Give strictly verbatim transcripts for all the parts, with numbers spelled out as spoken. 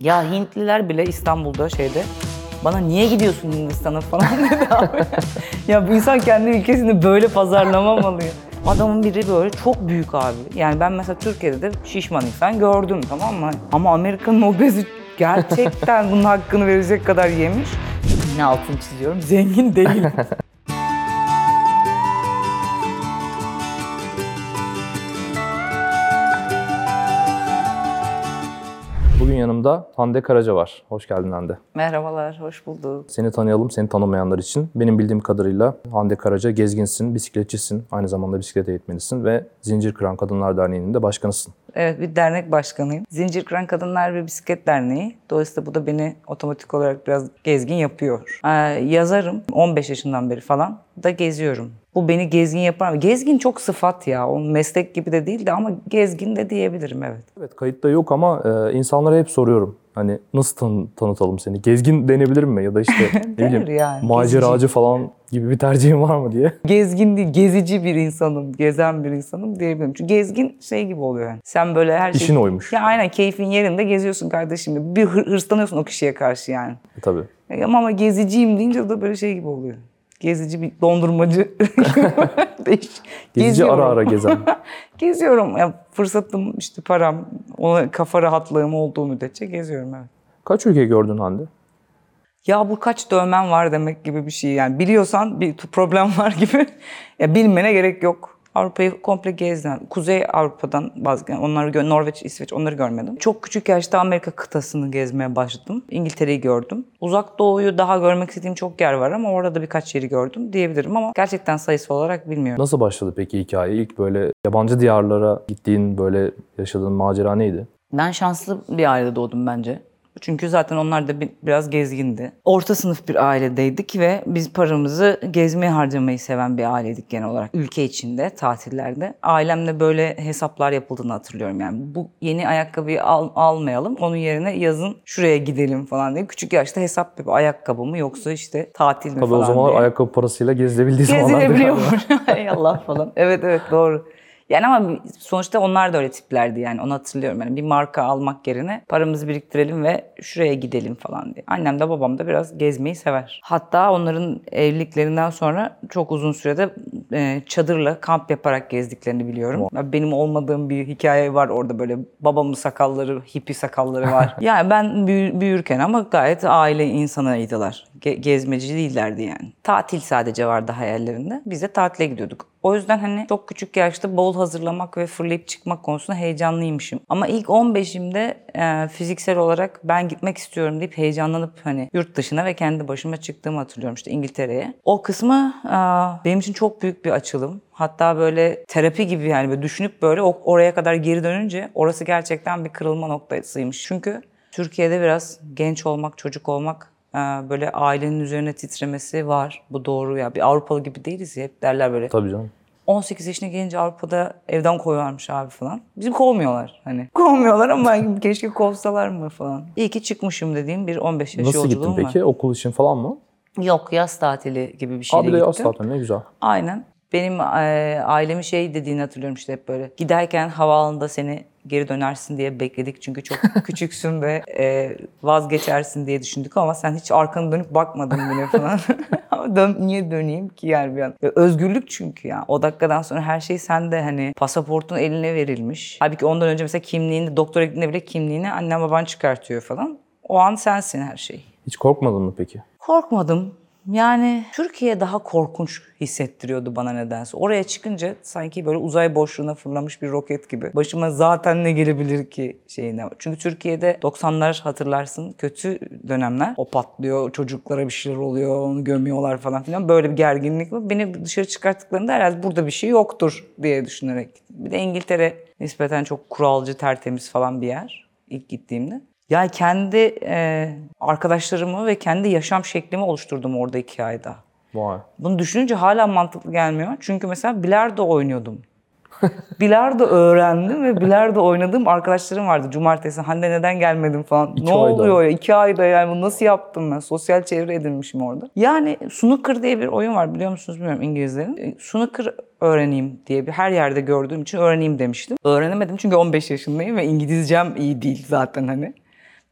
Ya Hintliler bile İstanbul'da şeyde bana niye gidiyorsun Hindistan'a falan dedi abi. Ya bu insan kendi ülkesini böyle pazarlamamalı ya. Adamın biri böyle çok büyük abi. Yani ben mesela Türkiye'de de şişman insan gördüm, tamam mı? Ama Amerika'nın obezi gerçekten bunun hakkını verecek kadar yemiş. Yine altını çiziyorum, zengin değil. Bugün yanımda Hande Karaca var. Hoş geldin Hande. Merhabalar, hoş bulduk. Seni tanıyalım, seni tanımayanlar için. Benim bildiğim kadarıyla Hande Karaca gezginsin, bisikletçisin, aynı zamanda bisiklet eğitmenisin ve Zincir Kıran Kadınlar Derneği'nin de başkanısın. Evet, bir dernek başkanıyım. Zincir Kıran Kadınlar ve Bisiklet Derneği. Dolayısıyla bu da beni otomatik olarak biraz gezgin yapıyor. Ee, yazarım. on beş yaşından beri falan da geziyorum. Bu beni gezgin yapar mı? Gezgin çok sıfat ya. O meslek gibi de değil de ama gezgin de diyebilirim, evet. Evet, kayıtta yok ama e, insanlara hep soruyorum. Hani nasıl tan- tanıtalım seni? Gezgin denebilir mi? Ya da işte ne bileyim yani, maceracı gezici falan gibi bir tercihin var mı diye. Gezgin değil, gezici bir insanım, gezen bir insanım diyebilirim. Çünkü gezgin şey gibi oluyor yani. Sen böyle her şey... İşin oymuş. Ya aynen, keyfin yerinde geziyorsun kardeşim. Bir hır- hırslanıyorsun o kişiye karşı yani. E, tabii. Ama, ama geziciyim deyince o da böyle şey gibi oluyor. Gezici bir dondurmacı. Gezici Geziyorum. ara ara gezen. Geziyorum. Ya, fırsatım, işte param, ona kafa rahatlığım olduğu müddetçe geziyorum, evet. Kaç ülke gördün Hande? Ya bu kaç dövmen var demek gibi bir şey. Yani biliyorsan bir problem var gibi. Ya bilmene gerek yok. Avrupa'yı komple gezdim. Kuzey Avrupa'dan bazı, yani onları gö- Norveç, İsveç, onları görmedim. Çok küçük yaşta Amerika kıtasını gezmeye başladım. İngiltere'yi gördüm. Uzak Doğu'yu daha görmek istediğim çok yer var ama orada da birkaç yeri gördüm diyebilirim ama gerçekten sayısı olarak bilmiyorum. Nasıl başladı peki hikaye? İlk böyle yabancı diyarlara gittiğin, böyle yaşadığın macera neydi? Ben şanslı bir ailede doğdum bence. Çünkü zaten onlar da bir, biraz gezgindi. Orta sınıf bir ailedeydik ve biz paramızı gezmeye harcamayı seven bir aileydik genel olarak. Ülke içinde, tatillerde. Ailemle böyle hesaplar yapıldığını hatırlıyorum yani. Bu yeni ayakkabıyı al, almayalım, onun yerine yazın şuraya gidelim falan diye. Küçük yaşta hesap yapıyor. Ayakkabı mı yoksa işte tatil mi Tabii falan o zamanlar diye. ayakkabı parasıyla gezilebildiği zamanlardı. Gezilebiliyormuş. Hay Allah falan. Evet evet, doğru. Yani ama sonuçta onlar da öyle tiplerdi yani, onu hatırlıyorum. Yani bir marka almak yerine paramızı biriktirelim ve şuraya gidelim falan diye. Annem de babam da biraz gezmeyi sever. Hatta onların evliliklerinden sonra çok uzun sürede e, çadırla kamp yaparak gezdiklerini biliyorum. Benim olmadığım bir hikaye var orada, böyle babamın sakalları, hippi sakalları var. Yani ben büyü- büyürken ama gayet aile insanıydılar. Ge- gezmeci değillerdi yani. Tatil sadece vardı hayallerinde. Biz de tatile gidiyorduk. O yüzden hani çok küçük yaşta bavul hazırlamak ve fırlayıp çıkmak konusunda heyecanlıymışım. Ama ilk on beşimde e, fiziksel olarak ben gitmek istiyorum deyip heyecanlanıp hani yurt dışına ve kendi başıma çıktığımı hatırlıyorum, işte İngiltere'ye. O kısmı e, benim için çok büyük bir açılım. Hatta böyle terapi gibi yani, böyle düşünüp böyle oraya kadar geri dönünce orası gerçekten bir kırılma noktasıymış. Çünkü Türkiye'de biraz genç olmak, çocuk olmak, böyle ailenin üzerine titremesi var. Bu doğru ya. Bir Avrupalı gibi değiliz ya. Hep derler böyle. Tabii canım. on sekiz yaşına gelince Avrupa'da evden koyuyorlarmış abi falan. Bizim kovmuyorlar hani. Kovmuyorlar ama keşke kovsalar mı falan. İyi ki çıkmışım dediğim bir on beş yaş Nasıl yolculuğum gittin var. peki? Okul için falan mı? Yok, yaz tatili gibi bir şeyle Abi de gittim. yaz tatili, ne güzel. Aynen. Benim e, ailemin şey dediğini hatırlıyorum, işte hep böyle. Giderken havaalanında seni geri dönersin diye bekledik. Çünkü çok küçüksün ve e, vazgeçersin diye düşündük ama sen hiç arkanı dönüp bakmadın bile falan. Ama dön, niye döneyim ki yani bir an? Ya, özgürlük çünkü ya. O dakikadan sonra her şey sende, hani pasaportun eline verilmiş. Halbuki ondan önce mesela kimliğini, doktora gittiğinde bile kimliğini annen baban çıkartıyor falan. O an sensin her şey. Hiç korkmadın mı peki? Korkmadım. Yani Türkiye daha korkunç hissettiriyordu bana nedense. Oraya çıkınca sanki böyle uzay boşluğuna fırlamış bir roket gibi. Başıma zaten ne gelebilir ki şeyine. Çünkü Türkiye'de doksanlar hatırlarsın, kötü dönemler. O patlıyor, çocuklara bir şeyler oluyor, onu gömüyorlar falan filan. Böyle bir gerginlik var. Beni dışarı çıkarttıklarında herhalde burada bir şey yoktur diye düşünerek. Bir de İngiltere nispeten çok kuralcı, tertemiz falan bir yer ilk gittiğimde. Yani kendi e, arkadaşlarımı ve kendi yaşam şeklimi oluşturdum orada iki ayda. Vay. Bunu düşününce hala mantıklı gelmiyor. Çünkü mesela bilardo oynuyordum. Bilardo öğrendim ve bilardo oynadığım arkadaşlarım vardı. Cumartesi, Hande neden gelmedin falan. İki ne ayda. oluyor ya? İki ayda yani bunu nasıl yaptım ben? Sosyal çevre edinmişim orada. Yani snooker diye bir oyun var, biliyor musunuz bilmiyorum İngilizlerin. Snooker öğreneyim diye bir, her yerde gördüğüm için öğreneyim demiştim. Öğrenemedim çünkü on beş yaşındayım ve İngilizcem iyi değil zaten hani.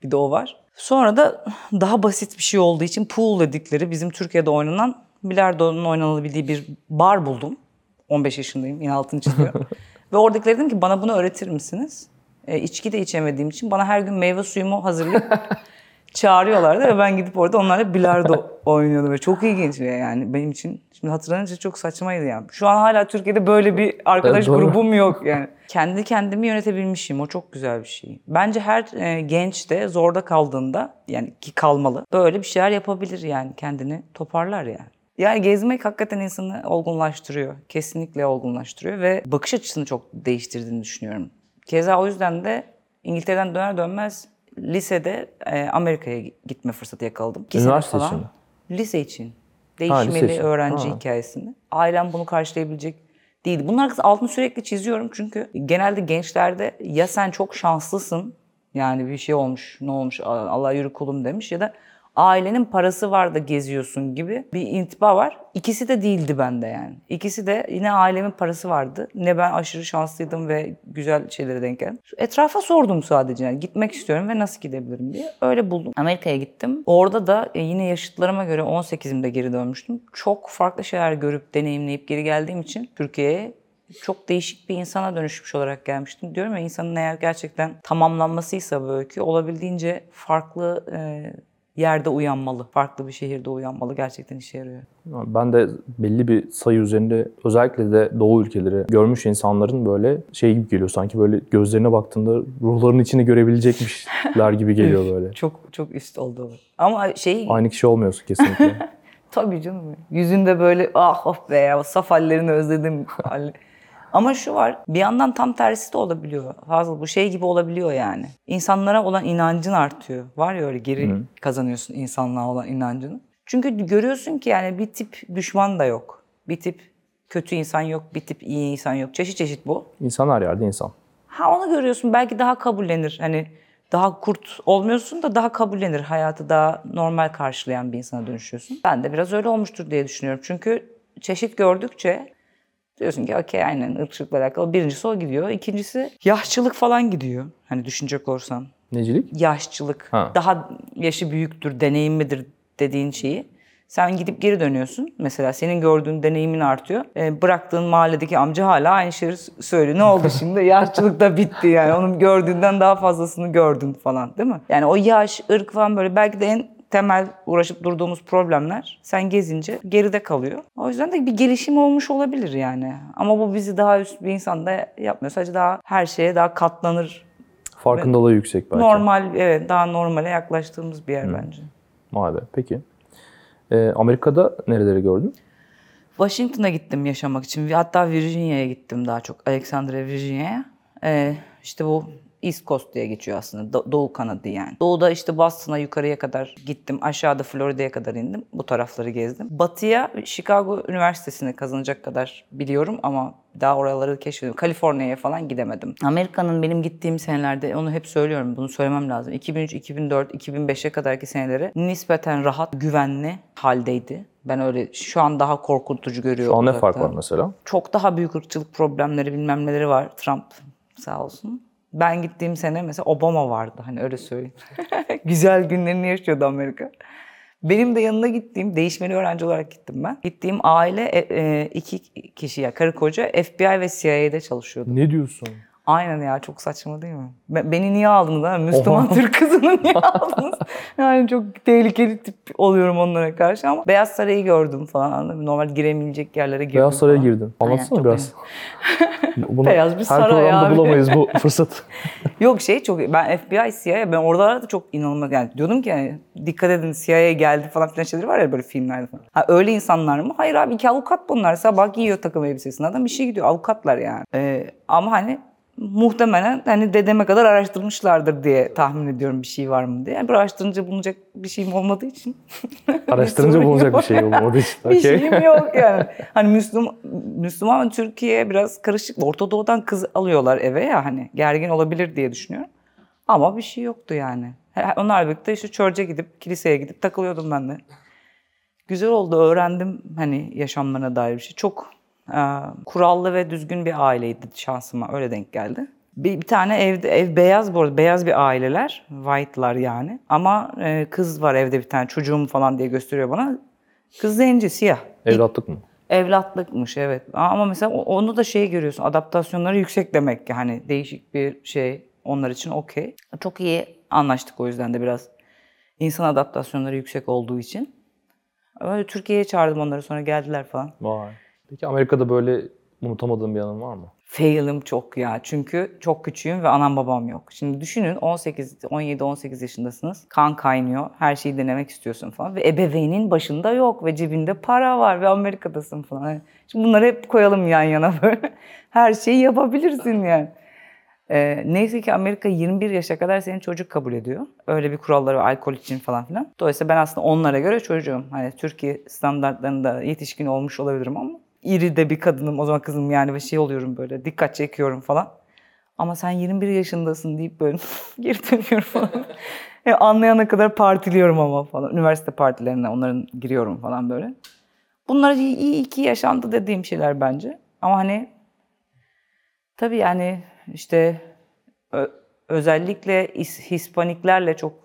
Bir de o var. Sonra da daha basit bir şey olduğu için pool dedikleri bizim Türkiye'de oynanan bilardonun oynanabildiği bir bar buldum. on beş yaşındayım. Yine altını çiziyorum. Ve oradakilere dedim ki bana bunu öğretir misiniz? E, içki de içemediğim için bana her gün meyve suyumu hazırlayıp çağırıyorlardı ve ben gidip orada onlarla bilardo oynuyordum. Ve çok ilginç yani benim için. Şimdi hatırlanınca çok saçmaydı yani. Şu an hala Türkiye'de böyle bir arkadaş Evet, grubum yok yani. Kendi kendimi yönetebilmişim. O çok güzel bir şey. Bence her e, genç de zorda kaldığında yani ki kalmalı. Böyle bir şeyler yapabilir yani. Kendini toparlar yani. Yani gezmek hakikaten insanı olgunlaştırıyor. Kesinlikle olgunlaştırıyor ve bakış açısını çok değiştirdiğini düşünüyorum. Keza o yüzden de İngiltere'den döner dönmez lisede e, Amerika'ya gitme fırsatı yakaladım. İki sene Üniversite falan. için mi? Lise için. Ha, Değişmeli lise için. öğrenci Ha. hikayesini. Ailem bunu karşılayabilecek değildi. Bunun arkasında altını sürekli çiziyorum çünkü genelde gençlerde ya sen çok şanslısın, yani bir şey olmuş, ne olmuş, Allah yürü kulum demiş ya da ailenin parası var da geziyorsun gibi bir intiba var. İkisi de değildi bende yani. İkisi de yine ailemin parası vardı. Ne ben aşırı şanslıydım ve güzel şeylere denk geldim. Etrafa sordum sadece yani gitmek istiyorum ve nasıl gidebilirim diye. Öyle buldum. Amerika'ya gittim. Orada da yine yaşıtlarıma göre on sekizimde geri dönmüştüm. Çok farklı şeyler görüp deneyimleyip geri geldiğim için Türkiye'ye çok değişik bir insana dönüşmüş olarak gelmiştim. Diyorum ya insanın eğer gerçekten tamamlanmasıysa bu öykü olabildiğince farklı e, yerde uyanmalı. Farklı bir şehirde uyanmalı. Gerçekten işe yarıyor. Ben de belli bir sayı üzerinde özellikle de Doğu ülkeleri görmüş insanların böyle şey gibi geliyor. Sanki böyle gözlerine baktığında ruhlarının içini görebilecekmişler gibi geliyor böyle. Çok çok üst oldu. Ama şey... Aynı kişi olmuyorsun kesinlikle. Tabii canım. Yüzünde böyle ah of be ya saf hallerini özledim. Ama şu var, bir yandan tam tersi de olabiliyor. Fazla bu şey gibi olabiliyor yani. İnsanlara olan inancın artıyor. Var ya öyle geri Hı. kazanıyorsun insanlığa olan inancını. Çünkü görüyorsun ki yani bir tip düşman da yok. Bir tip kötü insan yok, bir tip iyi insan yok. Çeşit çeşit bu. İnsan her yerde insan. Ha onu görüyorsun belki daha kabullenir. Hani daha kurt olmuyorsun da daha kabullenir. Hayatı daha normal karşılayan bir insana dönüşüyorsun. Ben de biraz öyle olmuştur diye düşünüyorum. Çünkü çeşit gördükçe diyorsun ki okey aynen ırkçılıkla alakalı. Birincisi o gidiyor. İkincisi yaşçılık falan gidiyor. Hani düşünecek olursan. Necilik? Yaşçılık. Ha. Daha yaşı büyüktür, deneyimlidir dediğin şeyi. Sen gidip geri dönüyorsun. Mesela senin gördüğün deneyimin artıyor. E, bıraktığın mahalledeki amca hala aynı şeyi söylüyor. Ne oldu şimdi? Yaşçılık da bitti yani. Onun gördüğünden daha fazlasını gördün falan değil mi? Yani o yaş, ırk falan böyle belki de en temel uğraşıp durduğumuz problemler sen gezince geride kalıyor. O yüzden de bir gelişim olmuş olabilir yani. Ama bu bizi daha üst bir insan da yapmıyor. Sadece daha her şeye daha katlanır. Farkındalığı yüksek belki. Normal, evet daha normale yaklaştığımız bir yer Hı. bence. Vay be, peki. Ee, Amerika'da nereleri gördün? Washington'a gittim yaşamak için. Hatta Virginia'ya gittim daha çok. Alexandria, Virginia'ya. Ee, işte bu East Coast diye geçiyor aslında. Do- Doğu kanadı yani. Doğuda işte Boston'a yukarıya kadar gittim. Aşağıda Florida'ya kadar indim. Bu tarafları gezdim. Batıya Chicago Üniversitesi'ni kazanacak kadar biliyorum ama daha oraları keşfediyorum. Kaliforniya'ya falan gidemedim. Amerika'nın benim gittiğim senelerde, onu hep söylüyorum, bunu söylemem lazım. iki bin üç, iki bin dört, iki bin beşe kadarki seneleri nispeten rahat, güvenli haldeydi. Ben öyle şu an daha korkutucu görüyorum. Şu an ne uzaktan. fark var mesela? Çok daha büyük ırkçılık problemleri bilmem neleri var. Trump sağ olsun. Ben gittiğim sene mesela Obama vardı, hani öyle söyleyeyim. Güzel günlerini yaşıyordu Amerika. Benim de yanına gittiğim, değişmeli öğrenci olarak gittim ben. Gittiğim aile e, iki kişi ya, karı koca F B I ve C I A'de çalışıyordu. Ne diyorsun? Aynen ya, çok saçma değil mi? Beni niye aldınız ha? Müslüman Oha. Türk kızını niye aldınız? Yani çok tehlikeli tip oluyorum onlara karşı ama Beyaz Saray'ı gördüm falan, anladın mı? Normal giremeyecek yerlere girdim Beyaz Saray'a falan. girdin. Anlatsana Aynen, biraz. Bunu Beyaz bir saray her programda abi. bulamayız bu fırsatı. Yok şey çok, ben F B I, C I A, ben orada da çok inanılmaz yani diyordum ki yani, dikkat edin C I A geldi falan filan şeyleri var ya böyle filmlerde falan. Ha, öyle insanlar mı? Hayır abi, iki avukat bunlar. Sabah giyiyor takım elbisesini adam, işe gidiyor. Avukatlar yani. Ee, ama hani muhtemelen hani dedeme kadar araştırmışlardır diye tahmin ediyorum bir şey var mı diye. Yani bir araştırınca bulunacak bir şeyim olmadığı için. Araştırınca bulunacak bir şey olmadığı için. Bir şeyim yok yani. Hani Müslüman, Müslüman Türkiye biraz karışık. Orta Doğu'dan kız alıyorlar eve ya, hani gergin olabilir diye düşünüyorum. Ama bir şey yoktu yani. Onlar birlikte işte church'e gidip, kiliseye gidip takılıyordum ben de. Güzel oldu, öğrendim hani yaşamlarına dair bir şey. Çok e, kurallı ve düzgün bir aileydi şansıma, öyle denk geldi. Bir, bir tane evde, ev beyaz bu arada, beyaz bir aileler, white'lar yani. Ama e, kız var evde bir tane, çocuğum falan diye gösteriyor bana. Kız zenci, siyah. Evlatlık mı? Evlatlıkmış evet. Ama mesela onu da şey görüyorsun, adaptasyonları yüksek demek ki. Hani değişik bir şey onlar için okey. Çok iyi anlaştık o yüzden de biraz. İnsan adaptasyonları yüksek olduğu için. Öyle Türkiye'ye çağırdım onları, sonra geldiler falan. Vay. Peki Amerika'da böyle unutamadığın bir anın var mı? Fail'im çok ya. Çünkü çok küçüğüm ve anam babam yok. Şimdi düşünün on sekiz, on yedi on sekiz yaşındasınız. Kan kaynıyor. Her şeyi denemek istiyorsun falan. Ve ebeveynin başında yok ve cebinde para var ve Amerika'dasın falan. Hani şimdi bunları hep koyalım yan yana böyle. Her şeyi yapabilirsin yani. Ee, neyse ki Amerika yirmi bir yaşa kadar seni çocuk kabul ediyor. Öyle bir kuralları var, alkol için falan filan. Dolayısıyla ben aslında onlara göre çocuğum. Hani Türkiye standartlarında yetişkin olmuş olabilirim ama iri de bir kadınım, o zaman kızım yani, ve şey oluyorum böyle, dikkat çekiyorum falan. Ama sen yirmi bir yaşındasın deyip böyle geri dönüyorum falan. Yani anlayana kadar partiliyorum ama falan. Üniversite partilerine onların giriyorum falan böyle. Bunlar iyi, iyi ki yaşandı dediğim şeyler bence. Ama hani tabii yani işte ö- özellikle is- Hispaniklerle çok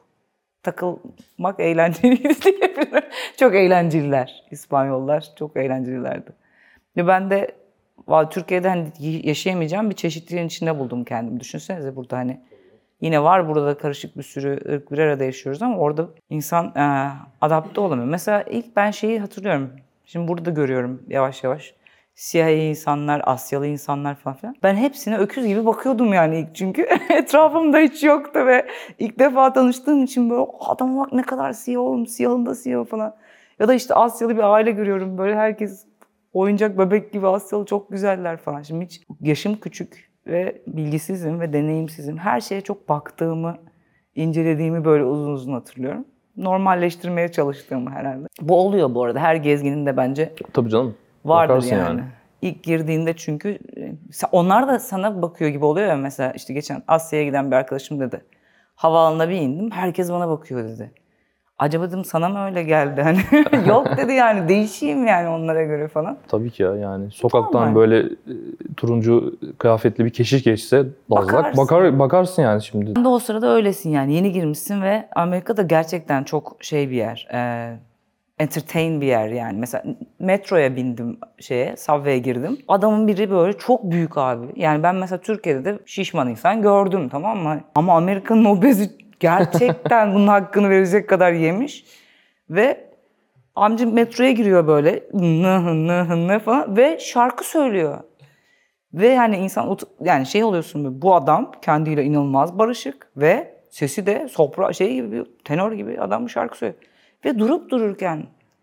takılmak eğlenceli diyebilirim. Çok eğlenceliler. İspanyollar çok eğlencelilerdi. Ve ben de vallahi Türkiye'de hani yaşayamayacağım bir çeşitliliğin içinde buldum kendimi. Düşünsenize burada hani yine var burada karışık bir sürü ırk bir arada yaşıyoruz ama orada insan e, adapte olamıyor. Mesela ilk ben şeyi hatırlıyorum. Şimdi burada görüyorum yavaş yavaş. Siyahi insanlar, Asyalı insanlar falan filan. Ben hepsine öküz gibi bakıyordum yani ilk, çünkü etrafımda hiç yoktu ve ilk defa tanıştığım için böyle adam bak ne kadar siyah oğlum, siyahın da siyah falan. Ya da işte Asyalı bir aile görüyorum, böyle herkes oyuncak bebek gibi Asyalı, çok güzeller falan. Şimdi hiç yaşım küçük ve bilgisizim ve deneyimsizim. Her şeye çok baktığımı, incelediğimi böyle uzun uzun hatırlıyorum. Normalleştirmeye çalıştığımı herhalde. Bu oluyor bu arada. Her gezginin de bence Tabii canım. vardır Bakarsın yani. yani. İlk girdiğinde çünkü e, sen- onlar da sana bakıyor gibi oluyor ya. Mesela işte geçen Asya'ya giden bir arkadaşım dedi. Havaalanına bir indim, herkes bana bakıyor dedi. Acaba dedim sana mı öyle geldi? Hani yok dedi yani, değişeyim yani onlara göre falan. Tabii ki ya yani sokaktan Normal. böyle e, turuncu kıyafetli bir keşiş geçse dazlak Bakarsın. bakar bakarsın yani şimdi. Sen de o sırada öylesin yani, yeni girmişsin ve Amerika'da gerçekten çok şey bir yer, e, entertain bir yer yani. Mesela metroya bindim, şeye, Subway'e girdim. Adamın biri böyle çok büyük abi. Yani ben mesela Türkiye'de de şişman insan gördüm, tamam mı? Ama Amerika'nın obezi gerçekten bunun hakkını verecek kadar yemiş. Ve amca metroya giriyor böyle nı nı nı falan ve şarkı söylüyor. Ve yani insan ut- yani şey oluyorsun böyle, bu adam kendiyle inanılmaz barışık ve sesi de sopra şey gibi, bir tenor gibi adam şarkı söylüyor. Ve durup dururken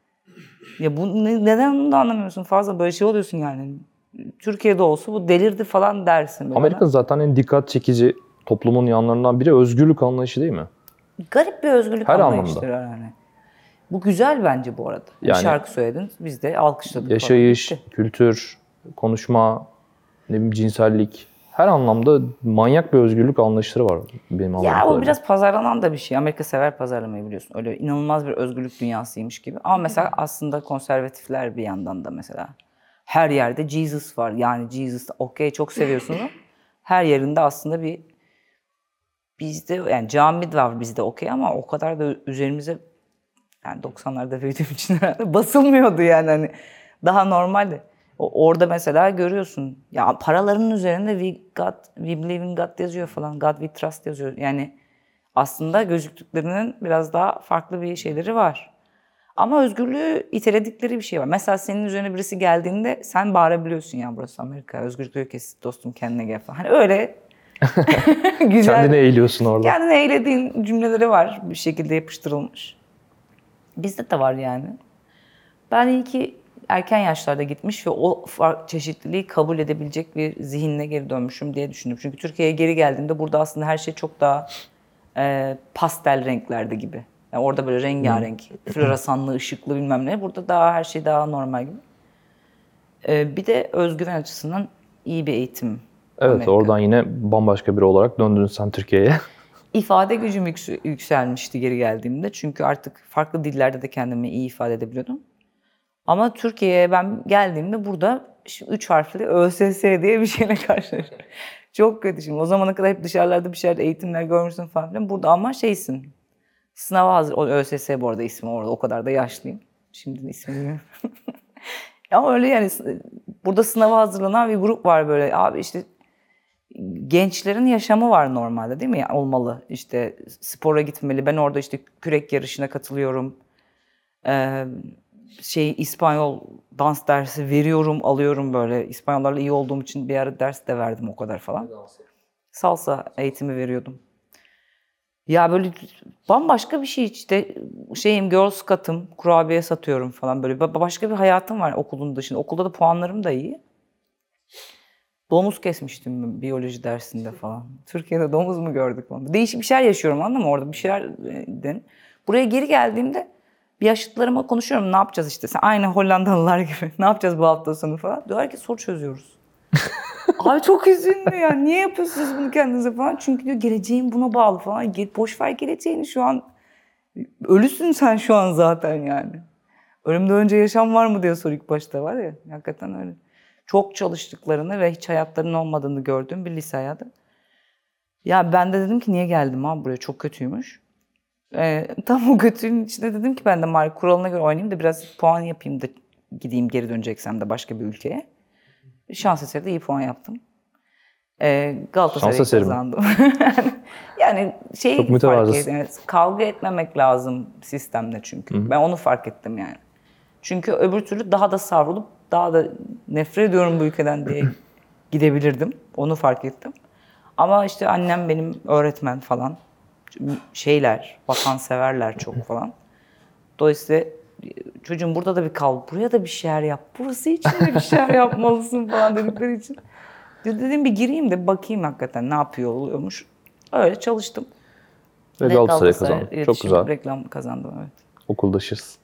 ya bu ne- neden onu da anlamıyorsun, fazla böyle şey oluyorsun yani. Türkiye'de olsa bu delirdi falan dersin böyle. Amerika zaten en dikkat çekici toplumun yanlarından biri özgürlük anlayışı değil mi? Garip bir özgürlük Her anlayışları anlamda. yani. Bu güzel bence bu arada. Yani Yani şarkı söyledin, biz de alkışladık yaşayış, falan. Bitti. kültür, konuşma, ne bileyim cinsellik her anlamda manyak bir özgürlük anlayışları var benim anladığım Ya o kadarıyla. biraz pazarlanan da bir şey. Amerika sever pazarlamayı, biliyorsun. Öyle inanılmaz bir özgürlük dünyasıymış gibi. Ama mesela aslında konservatifler bir yandan da mesela. Her yerde Jesus var. Yani Jesus okey, çok seviyorsunuz ama her yerinde aslında bir, bizde yani cami var bizde okey ama o kadar da üzerimize, yani doksanlarda büyüdüğüm için herhalde basılmıyordu yani, hani daha normaldi. O, orada mesela görüyorsun ya, paralarının üzerinde we God, we believe in God yazıyor falan. God we trust yazıyor. Yani aslında gözüktüklerinin biraz daha farklı bir şeyleri var. Ama özgürlüğü iteledikleri bir şey var. Mesela senin üzerine birisi geldiğinde sen bağırabiliyorsun, ya burası Amerika, özgürlük ülkesi dostum, kendine gel falan. Hani öyle güzel. Kendini eğiliyorsun orada. Kendine eğlediğin cümleleri var bir şekilde yapıştırılmış. Bizde de var yani. Ben iyi ki erken yaşlarda gitmiş ve o farklı çeşitliliği kabul edebilecek bir zihinle geri dönmüşüm diye düşündüm. Çünkü Türkiye'ye geri geldiğimde burada aslında her şey çok daha e, pastel renklerde gibi. Yani orada böyle rengarenk, floresanlı, ışıklı bilmem ne. Burada daha her şey daha normal gibi. E, bir de özgüven açısından iyi bir eğitim. Evet Amerika. oradan yine bambaşka biri olarak döndün sen Türkiye'ye. İfade gücüm yüksel- yükselmişti geri geldiğimde. Çünkü artık farklı dillerde de kendimi iyi ifade edebiliyordum. Ama Türkiye'ye ben geldiğimde burada şimdi üç harfli ÖSS diye bir şeyle karşılaştım. Çok kötü şimdi. O zamana kadar hep dışarılarda bir şeyler, eğitimler görmüşsün falan filan. Burada ama şeysin. Sınava hazır. O ÖSS bu arada ismi orada. O kadar da yaşlıyım. Şimdi de ismini bilmiyorum. Ama öyle yani burada sınava hazırlanan bir grup var böyle. Abi işte gençlerin yaşamı var normalde değil mi? Yani olmalı. İşte spora gitmeli. Ben orada işte kürek yarışına katılıyorum. Ee, şey İspanyol dans dersi veriyorum, alıyorum böyle. İspanyollarla iyi olduğum için bir ara ders de verdim o kadar falan. Salsa eğitimi veriyordum. Ya böyle bambaşka bir şey işte şeyim Girl Scout'ım, kurabiye satıyorum falan böyle başka bir hayatım var okulun dışında. Okulda da puanlarım da iyi. Domuz kesmiştim biyoloji dersinde falan. Türkiye'de domuz mu gördük onu? Değişik bir şeyler yaşıyorum anladın mı orada bir şeylerden. Buraya geri geldiğimde bir yaşıtlarıma konuşuyorum ne yapacağız işte. Sen aynı Hollandalılar gibi ne yapacağız bu hafta sonu falan. Diyorlar ki soru çözüyoruz. Abi çok üzüldüm ya. Niye yapıyorsunuz bunu kendinize falan? Çünkü diyor geleceğin buna bağlı falan. Boş ver geleceğini şu an. Ölüsün sen şu an zaten yani. Ölümden önce yaşam var mı diye soru ilk başta var ya. Hakikaten öyle. Çok çalıştıklarını ve hiç hayatlarının olmadığını gördüğüm bir lise hayatı. Ya ben de dedim ki niye geldim abi buraya çok kötüymüş. Ee, tam o kötülüğün içinde dedim ki ben de Mario kuralına göre oynayayım da biraz puan yapayım da gideyim geri döneceksem de başka bir ülkeye. Şans eseri de iyi puan yaptım. Ee, Galatasaray'ı Şans eseri mi? kazandım. yani şey Çok fark mütevazısın. ettim. Evet, kavga etmemek lazım sistemde çünkü. Hı-hı. Ben onu fark ettim yani. Çünkü öbür türlü daha da savrulup daha da nefret ediyorum bu ülkeden diye gidebilirdim. Onu fark ettim. Ama işte annem benim öğretmen falan. Şeyler, vatanseverler çok falan. Dolayısıyla çocuğum burada da bir kal, buraya da bir şeyler yap. Burası için de bir şeyler yapmalısın falan dedikleri için. Dedim bir gireyim de bakayım hakikaten ne yapıyor oluyormuş. Öyle çalıştım. Ve Galatasaray kazandı. Çok iletişim, güzel. reklam kazandım evet. Okuldaşız.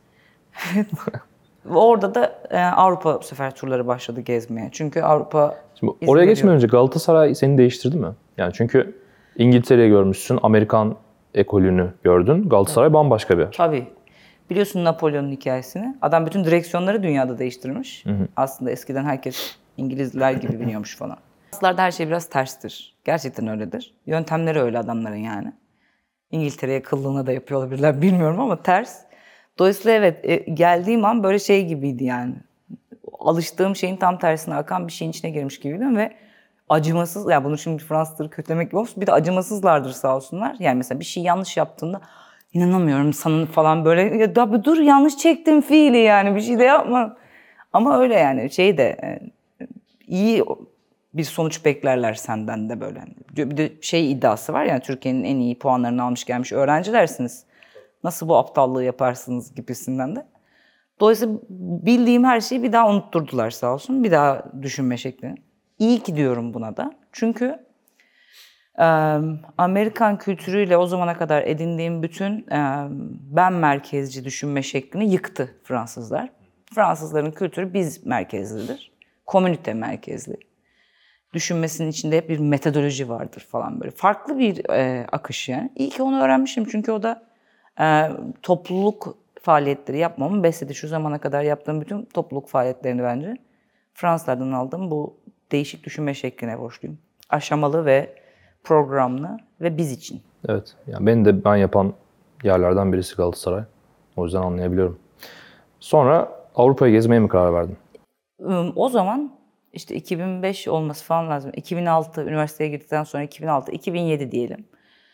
Orada da e, Avrupa bu sefer turları başladı gezmeye. Çünkü Avrupa Şimdi izin oraya geçmeden veriyor. önce Galatasaray seni değiştirdi mi? Yani çünkü İngiltere'yi görmüşsün, Amerikan ekolünü gördün. Galatasaray bambaşka bir yer. Tabii. Biliyorsun Napolyon'un hikayesini. Adam bütün direksiyonları dünyada değiştirmiş. Hı hı. Aslında eskiden herkes İngilizler gibi biniyormuş falan. Fransızlarda her şey biraz terstir. Gerçekten öyledir. Yöntemleri öyle adamların yani. İngiltere'ye kıllığına da yapıyor olabilirler bilmiyorum ama ters. Dolayısıyla evet e, geldiğim an böyle şey gibiydi yani. Alıştığım şeyin tam tersine akan bir şeyin içine girmiş gibiydim ve acımasız, ya yani bunu şimdi Fransızları kötülemek gibi olmuş, bir de acımasızlardır sağ olsunlar. Yani mesela bir şey yanlış yaptığında inanamıyorum sana falan böyle, ya da dur yanlış çektim fiili yani bir şey de yapma. Ama öyle yani şey de e, iyi bir sonuç beklerler senden de böyle. Bir de şey iddiası var yani Türkiye'nin en iyi puanlarını almış gelmiş öğrencilersiniz. Nasıl bu aptallığı yaparsınız gibisinden de. Dolayısıyla bildiğim her şeyi bir daha unutturdular sağ olsun. Bir daha düşünme şeklini. İyi ki diyorum buna da. Çünkü e, Amerikan kültürüyle o zamana kadar edindiğim bütün e, ben merkezci düşünme şeklini yıktı Fransızlar. Fransızların kültürü biz merkezlidir. Komünite merkezli. Düşünmesinin içinde hep bir metodoloji vardır falan böyle. Farklı bir e, akış yani. İyi ki onu öğrenmişim çünkü o da e, topluluk faaliyetleri yapmamı besledi. Şu zamana kadar yaptığım bütün topluluk faaliyetlerini bence Fransızlardan aldığım bu değişik düşünme şekline borçluyum. Aşamalı ve programlı ve biz için. Evet. Yani beni de ben yapan yerlerden birisi Galatasaray. O yüzden anlayabiliyorum. Sonra Avrupa'yı gezmeye mi karar verdin? O zaman işte iki bin beş olması falan lazım. iki bin altı üniversiteye girdikten sonra iki bin altı, iki bin yedi diyelim.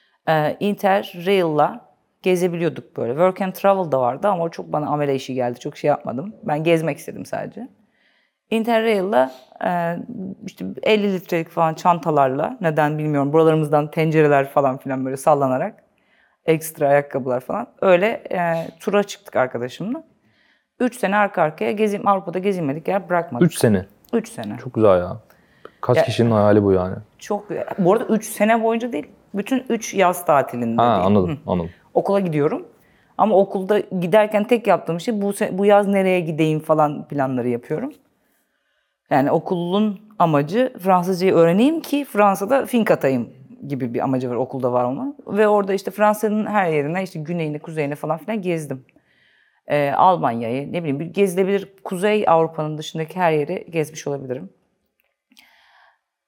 Interrail'la gezebiliyorduk böyle. Work and Travel da vardı ama o çok bana amele işi geldi. Çok şey yapmadım. Ben gezmek istedim sadece. Interrail'la işte elli litrelik falan çantalarla, neden bilmiyorum, buralarımızdan tencereler falan filan böyle sallanarak, ekstra ayakkabılar falan, öyle e, tura çıktık arkadaşımla. Üç sene arka arkaya gezim, Avrupa'da gezilmedik yer bırakmadık. Üç sene. Üç sene. Çok güzel ya. Kaç Ya- kişinin hayali bu yani? Çok, bu arada üç sene boyunca değil, bütün üç yaz tatilinde Ha değil. anladım, anladım. Okula gidiyorum. Ama okulda giderken tek yaptığım şey bu, se- bu yaz nereye gideyim falan planları yapıyorum. Yani okulun amacı Fransızcayı öğreneyim ki Fransa'da fink atayım gibi bir amacı var, okulda var onun. Ve orada işte Fransa'nın her yerine, işte güneyine, kuzeyine falan filan gezdim. Ee, Almanya'yı, ne bileyim, bir gezilebilir Kuzey Avrupa'nın dışındaki her yeri gezmiş olabilirim.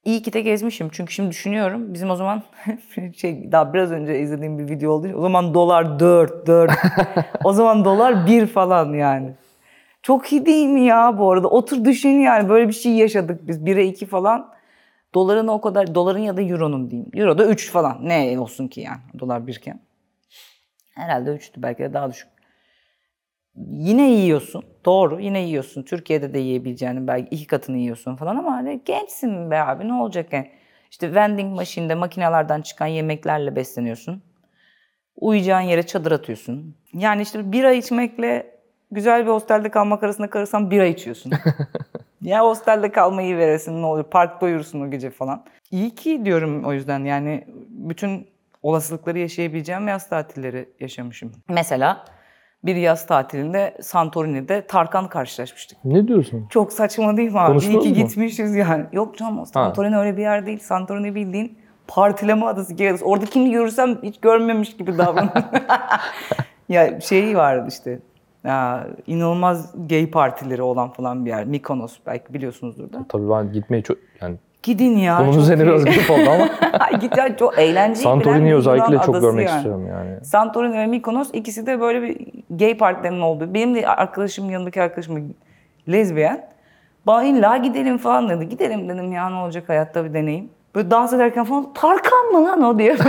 İyi ki de gezmişim. Çünkü şimdi düşünüyorum. Bizim o zaman şey daha biraz önce izlediğim bir video oldu. O zaman dolar dört, dört. O zaman dolar bir falan yani. Çok iyi değil mi ya bu arada? Otur düşün yani böyle bir şey yaşadık biz. bire iki falan. Doların o kadar, doların ya da euronun diyeyim. Euro da üç falan. Ne olsun ki yani dolar birken. Herhalde üçtü, belki de daha düşük. Yine yiyorsun. Doğru, yine yiyorsun. Türkiye'de de yiyebileceğinin belki iki katını yiyorsun falan ama hani gençsin be abi, ne olacak yani? İşte vending machine'de makinelerden çıkan yemeklerle besleniyorsun. Uyuyacağın yere çadır atıyorsun. Yani işte bira içmekle güzel bir hostelde kalmak arasında kalırsan bira içiyorsun. Ya hostelde kalmayı veresin, ne olur, parkta uyursun o gece falan. İyi ki diyorum o yüzden, yani bütün olasılıkları yaşayabileceğim yaz tatilleri yaşamışım. Mesela bir yaz tatilinde Santorini'de Tarkan karşılaşmıştık. Ne diyorsun? Çok saçma değil mi abi? İyi Konuştunuz ki mu? gitmişiz yani. Yok canım, Santorini öyle bir yer değil. Santorini bildiğin partileme adası, gay adası. Orada kimi görürsem hiç görmemiş gibi davranıyorum. Ya şey vardı işte. Ya, inanılmaz gay partileri olan falan bir yer. Mykonos, belki biliyorsunuzdur da. Tabii ben gitmeyi çok yani Gidin ya. bunun çok üzerine iyi. biraz grip oldu ama Git ya, çok eğlenceli. Santorini'yi özellikle çok görmek istiyorum yani. Santorini ve Mykonos ikisi de böyle bir gay partilerinin olduğu. Benim de arkadaşım, yanındaki arkadaşım lezbiyen. Bana illa gidelim falan dedi. Gidelim dedim ya, ne olacak, hayatta bir deneyim. Böyle dans ederken falan Tarkan mı lan o diye.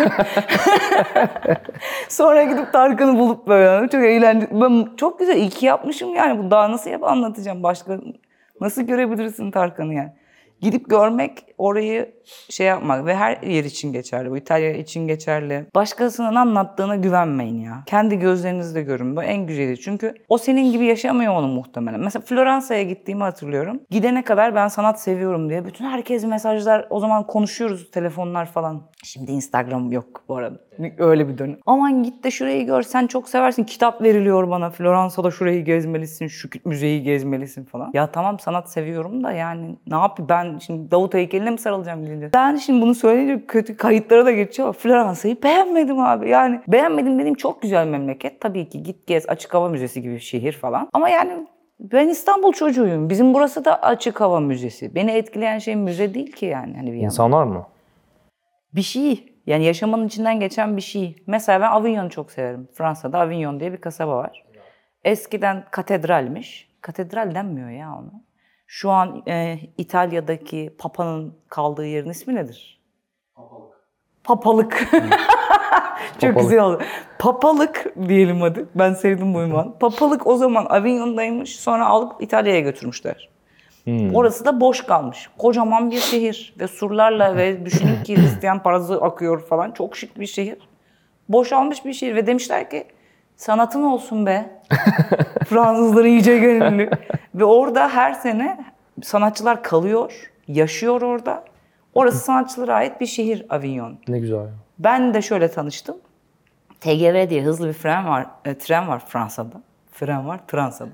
Sonra gidip Tarkan'ı bulup böyle çok eğlendim. Ben çok güzel, iyi ki yapmışım yani. Bu daha nasıl yap anlatacağım başka, nasıl görebilirsin Tarkan'ı yani. Gidip görmek, orayı şey yapmak ve her yer için geçerli. Bu İtalya için geçerli. Başkasının anlattığına güvenmeyin ya. Kendi gözlerinizle görün. Bu en güzeli. Çünkü o senin gibi yaşamıyor onu muhtemelen. Mesela Floransa'ya gittiğimi hatırlıyorum. Gidene kadar ben sanat seviyorum diye bütün herkes mesajlar, o zaman konuşuyoruz, telefonlar falan. Şimdi Instagram yok bu arada. Öyle bir dönem. Aman git de şurayı gör, sen çok seversin. Kitap veriliyor bana. Floransa'da şurayı gezmelisin, şu müzeyi gezmelisin falan. Ya tamam, sanat seviyorum da yani ne yapayım ben şimdi, Davut heykeline mi sarılacağım gidince? Ben şimdi bunu söyleyince kötü kayıtlara da geçiyor ama Floransa'yı beğenmedim abi. Yani beğenmedim dediğim, çok güzel memleket. Tabii ki git gez, açık hava müzesi gibi bir şehir falan. Ama yani ben İstanbul çocuğuyum. Bizim burası da açık hava müzesi. Beni etkileyen şey müze değil ki yani. Hani bir İnsanlar mı? Bir şey. Yani yaşamanın içinden geçen bir şey. Mesela ben Avignon'u çok severim. Fransa'da Avignon diye bir kasaba var. Eskiden katedralmiş. Katedral denmiyor ya ona. Şu an e, İtalya'daki Papa'nın kaldığı yerin ismi nedir? Papalık. Papalık. Çok Papalık. güzel oldu. Papalık diyelim hadi. Ben sevdim bu ünvanı. Papalık o zaman Avignon'daymış. Sonra alıp İtalya'ya götürmüşler. Hmm. Orası da boş kalmış. Kocaman bir şehir ve surlarla ve düşünün ki Hristiyan parası akıyor falan. Çok şık bir şehir. Boşalmış bir şehir ve demişler ki sanatın olsun be. Fransızları iyice gönüllü. Ve orada her sene sanatçılar kalıyor, yaşıyor orada. Orası sanatçılara ait bir şehir Avignon. Ne güzel ya. Ben de şöyle tanıştım. T G V diye hızlı bir tren var, e, tren var Fransa'da. Fren var Fransa'da.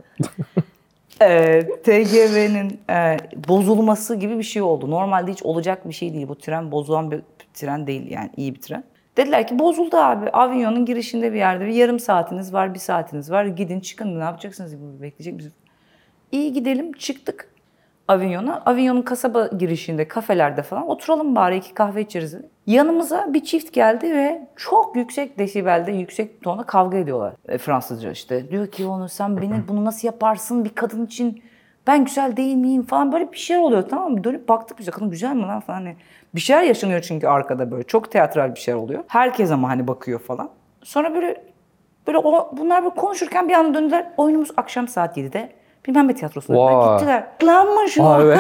e, T G V'nin e, bozulması gibi bir şey oldu. Normalde hiç olacak bir şey değil. Bu tren bozulan bir tren değil yani, iyi bir tren. Dediler ki bozuldu abi. Avignon'un girişinde bir yerde bir yarım saatiniz var, bir saatiniz var. Gidin çıkın, ne yapacaksınız? Bekleyecek misiniz? İyi gidelim, çıktık Avignon'a. Avignon'un kasaba girişinde, kafelerde falan oturalım bari, iki kahve içeriz. Yanımıza bir çift geldi ve çok yüksek desibelde, yüksek tonda kavga ediyorlar. E, Fransızca işte. Diyor ki onu, sen beni bunu nasıl yaparsın bir kadın için? Ben güzel değil miyim falan, böyle bir şeyler oluyor, tamam mı? Dönüp baktık bize, kadın güzel mi lan falan. Hani bir şeyler yaşanıyor çünkü arkada böyle. Çok teatral bir şeyler oluyor. Herkes ama hani bakıyor falan. Sonra böyle böyle o, bunlar böyle konuşurken bir anda döndüler. Oyunumuz akşam saat yedide. Bilmem ne tiyatrosuna. Vay. Gittiler. Lanmış o. Evet.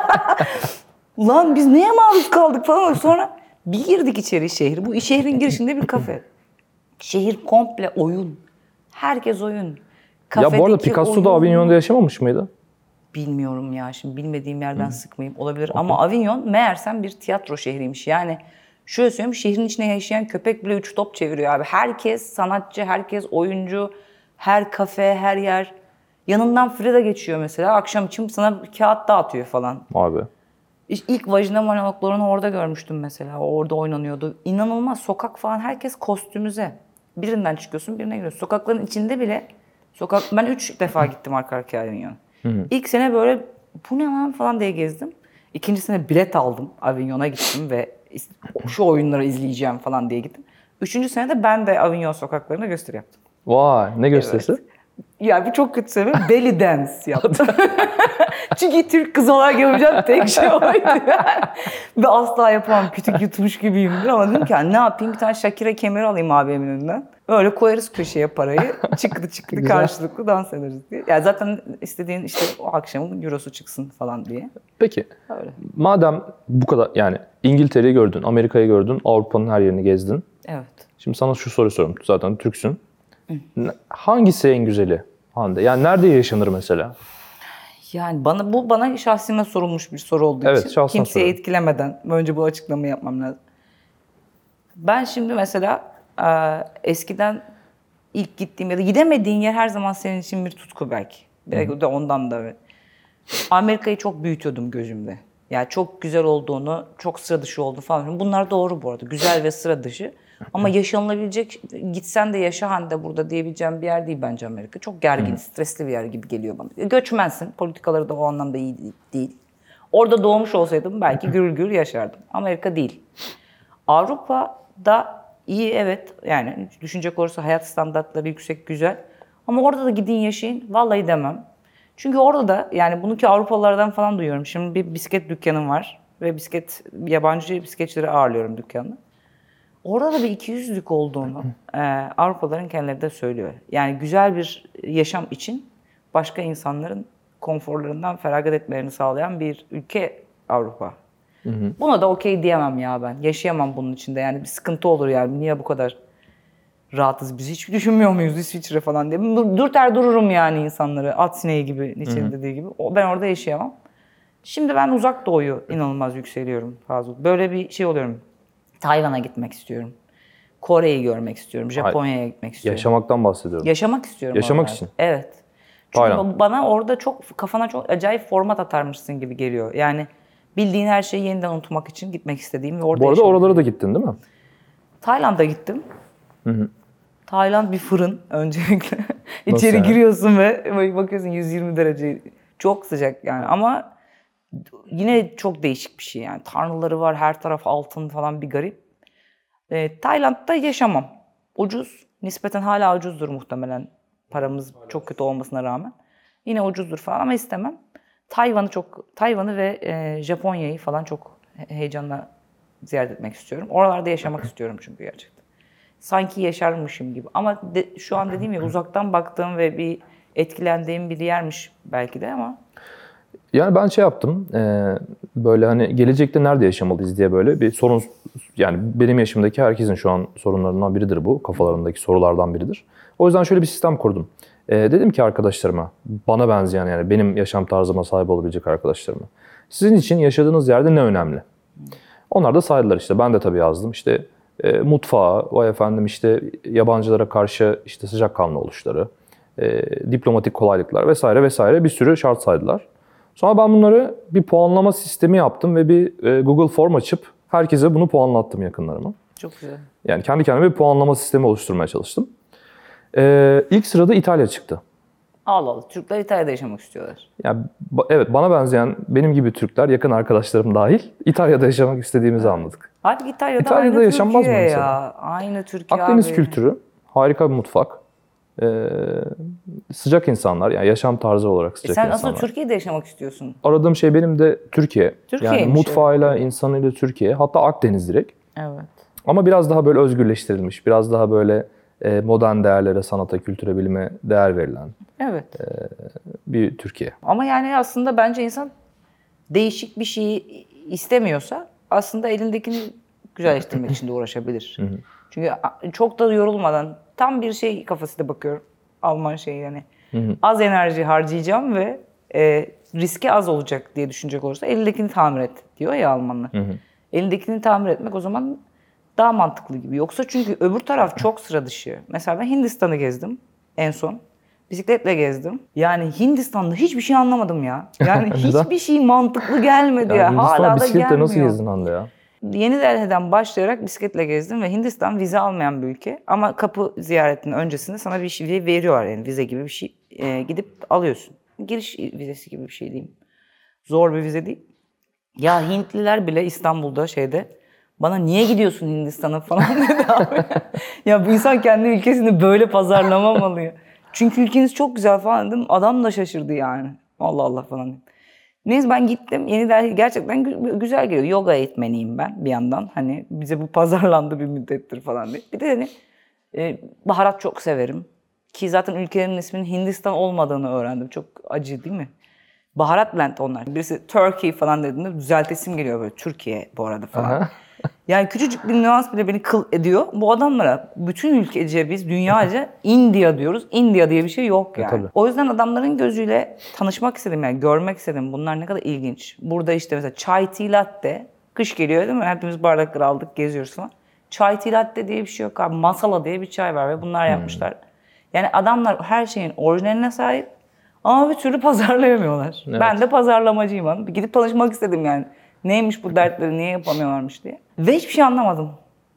Lan biz neye maruz kaldık falan. Sonra bir girdik içeri şehir. Bu şehrin girişinde bir kafe. Şehir komple oyun. Herkes oyun. Ya bu arada Picasso da oyun. Avignon'da yaşamamış mıydı? Bilmiyorum ya, şimdi bilmediğim yerden hmm. sıkmayayım, olabilir. Okay. Ama Avignon meğersem bir tiyatro şehriymiş. Yani şöyle söyleyeyim, şehrin içinde yaşayan köpek bile üç top çeviriyor abi. Herkes sanatçı, herkes oyuncu, her kafe, her yer. Yanından Frida geçiyor mesela, akşam için sana bir kağıt dağıtıyor falan. Abi. İlk vajina monologlarını orada görmüştüm mesela, orada oynanıyordu. İnanılmaz, sokak falan, herkes kostümüze. Birinden çıkıyorsun, birine giriyorsun. Sokakların içinde bile, sokak ben üç defa gittim arka arkaya Avignon. Hı hı. İlk sene böyle bu ne lan falan diye gezdim. İkincisine bilet aldım. Avignon'a gittim ve şu oyunları izleyeceğim falan diye gittim. Üçüncü sene de ben de Avignon sokaklarında gösteri yaptım. Vay, ne gösterisi? Evet. Ya bu çok kötü sebep. Belly dance yaptım. Çünkü Türk kız olarak yapacağım tek şey oydu. Ve asla yapamam. Kütük yutmuş gibiyimdir ama dedim ki ne yapayım, bir tane Shakira kemeri alayım abimin önünden. Öyle koyarız köşeye parayı. Çıktı çıktı Güzel. Karşılıklı dans ederiz diye. Ya zaten istediğin işte o akşamın eurosu çıksın falan diye. Peki, Öyle. madem bu kadar yani İngiltere'yi gördün, Amerika'yı gördün, Avrupa'nın her yerini gezdin. Evet. Şimdi sana şu soruyu soruyorum. Zaten Türksün. Hangisi en güzeli Hande? Yani nerede yaşanır mesela? Yani bana bu bana şahsime sorulmuş bir soru olduğu Evet, için şahsına kimseyi soruyorum. etkilemeden önce bu açıklamayı yapmam lazım. Ben şimdi mesela e, eskiden ilk gittiğim ya da gidemediğin yer her zaman senin için bir tutku belki. Belki de ondan da öyle. Amerika'yı çok büyütüyordum gözümde. Yani çok güzel olduğunu, çok sıra dışı olduğunu falan. Bunlar doğru bu arada. Güzel ve sıra dışı. Ama yaşanılabilecek, gitsen de yaşa Hande burada diyebileceğim bir yer değil bence Amerika. Çok gergin, stresli bir yer gibi geliyor bana. Göçmensin. Politikaları da o anlamda iyi değil. Orada doğmuş olsaydım belki gürül gürül yaşardım. Amerika değil. Avrupa'da iyi, evet. Yani düşünecek olursa hayat standartları yüksek, güzel. Ama orada da gidin yaşayın. Vallahi demem. Çünkü orada da yani bunu ki Avrupalılardan falan duyuyorum. Şimdi bir bisiklet dükkanım var ve bisiklet yabancı bisikletçileri ağırlıyorum dükkanı. Orada da bir ikiyüzlülük olduğunu e, Avrupalıların kendileri de söylüyor. Yani güzel bir yaşam için başka insanların konforlarından feragat etmelerini sağlayan bir ülke Avrupa. Hı hı. Buna da okey diyemem ya ben. Yaşayamam bunun içinde. Yani bir sıkıntı olur yani. Niye bu kadar rahatız biz? Hiç düşünmüyor muyuz İsviçre falan diye. Dürter dururum yani insanları. At sineği gibi, Nietzsche'nin dediği gibi. Ben orada yaşayamam. Şimdi ben uzak doğuyu inanılmaz yükseliyorum fazla. Böyle bir şey oluyorum. Tayvan'a gitmek istiyorum. Kore'yi görmek istiyorum. Japonya'ya gitmek istiyorum. Yaşamaktan bahsediyorum. Yaşamak istiyorum. Yaşamak oralarda. için. Evet. Çünkü Tayland. bana orada çok kafana çok acayip format atarmışsın gibi geliyor. Yani bildiğin her şeyi yeniden unutmak için gitmek istediğim ve orada Bu arada yaşamak. oralara da gittin değil mi? Tayland'a gittim. Hı hı. Tayland bir fırın öncelikle. Nasıl İçeri yani? giriyorsun ve bakıyorsun yüz yirmi derece. Çok sıcak yani ama yine çok değişik bir şey yani. Tanrıları var, her taraf altın falan, bir garip. Ee, Tayland'da yaşamam. Ucuz. Nispeten hala ucuzdur muhtemelen. Paramız çok kötü olmasına rağmen. Yine ucuzdur falan ama istemem. Tayvan'ı çok Tayvan'ı ve e, Japonya'yı falan çok heyecanla ziyaret etmek istiyorum. Oralarda yaşamak istiyorum çünkü gerçekten. Sanki yaşarmışım gibi. Ama de, şu an dediğim ya uzaktan baktığım ve bir etkilendiğim bir yermiş belki de ama. Yani ben şey yaptım, e, böyle hani gelecekte nerede yaşamalıyız diye böyle bir sorun, yani benim yaşımdaki herkesin şu an sorunlarından biridir bu, kafalarındaki sorulardan biridir. O yüzden şöyle bir sistem kurdum. E, dedim ki arkadaşlarıma, bana benzeyen yani benim yaşam tarzıma sahip olabilecek arkadaşlarıma, sizin için yaşadığınız yerde ne önemli? Onlar da saydılar işte, ben de tabii yazdım işte e, mutfağı, vay efendim işte yabancılara karşı işte sıcakkanlı oluşları, e, diplomatik kolaylıklar vesaire vesaire bir sürü şart saydılar. Sonra ben bunları bir puanlama sistemi yaptım ve bir e, Google Form açıp herkese bunu puanlattım, yakınlarıma. Çok güzel. Yani kendi kendime bir puanlama sistemi oluşturmaya çalıştım. E, ilk sırada İtalya çıktı. Allah Allah. Türkler İtalya'da yaşamak istiyorlar. Yani ba- evet, bana benzeyen benim gibi Türkler, yakın arkadaşlarım dahil İtalya'da yaşamak istediğimizi anladık. Abi İtalya'da, İtalya'da aynı yaşanmaz mı Türkiye mesela? ya. Aynı Türkiye Akdeniz abi. kültürü, harika bir mutfak. E, sıcak insanlar, yani yaşam tarzı olarak E sıcak sen insanlar. asıl Türkiye'de yaşamak istiyorsun. Aradığım şey benim de Türkiye. Türkiye'ymiş, Yani mutfağıyla, insanıyla Türkiye. Hatta Akdeniz direkt. Evet. Ama biraz daha böyle özgürleştirilmiş, biraz daha böyle e, modern değerlere, sanata, kültüre, bilime değer verilen Evet. e, bir Türkiye. Ama yani aslında bence insan değişik bir şeyi istemiyorsa aslında elindekini güzelleştirmek için de uğraşabilir. Çünkü çok da yorulmadan tam bir şey kafasıyla bakıyorum. Alman şeyi yani. Az enerji harcayacağım ve e, riski az olacak diye düşünecek olursa elindekini tamir et diyor ya Almanlar. Hı hı. Elindekini tamir etmek o zaman daha mantıklı gibi. Yoksa çünkü öbür taraf çok sıra dışı. Mesela ben Hindistan'ı gezdim en son. Bisikletle gezdim. Yani Hindistan'da hiçbir şey anlamadım ya. Yani hiçbir şey mantıklı gelmedi ya. Yani Hala da bisikletle gelmiyor. nasıl gezdin Hande ya? Yeni Delhi'den başlayarak bisikletle gezdim ve Hindistan vize almayan bir ülke. Ama kapı ziyaretinin öncesinde sana bir şey veriyorlar, yani vize gibi bir şey. Ee, gidip alıyorsun. Giriş vizesi gibi bir şey diyeyim. Zor bir vize değil. Ya Hintliler bile İstanbul'da şeyde bana niye gidiyorsun Hindistan'a falan dedi abi. Ya bu insan kendi ülkesini böyle pazarlamamalı ya. Çünkü ülkeniz çok güzel falan dedim. Adam da şaşırdı yani. Allah Allah falan. Neyse ben gittim. Yeni Delhi gerçekten gü- güzel geliyor. Yoga eğitmeniyim ben bir yandan. Hani bize bu pazarlandı bir müddettir falan diye. Bir de hani e, baharat çok severim. Ki zaten ülkelerin isminin Hindistan olmadığını öğrendim. Çok acı değil mi? Baharat blend onlar. Birisi Turkey falan dediğinde düzeltesim geliyor böyle. Türkiye bu arada falan. Aha. Yani küçücük bir nüans bile beni kıl ediyor. Bu adamlara bütün ülkece biz dünyaca India diyoruz. India diye bir şey yok E, yani. tabii. O yüzden adamların gözüyle tanışmak istedim yani görmek istedim. Bunlar ne kadar ilginç. Burada işte mesela chai tea latte. Kış geliyor değil mi? Hepimiz bardakları aldık geziyoruz falan. Chai tea latte diye bir şey yok abi. Masala diye bir çay var ve bunlar yapmışlar. Yani adamlar her şeyin orijinaline sahip ama bir türlü pazarlayamıyorlar. Evet. Ben de pazarlamacıyım abi. Gidip tanışmak istedim yani. Neymiş bu dertleri, niye yapamıyorlarmış diye. Ve hiçbir şey anlamadım.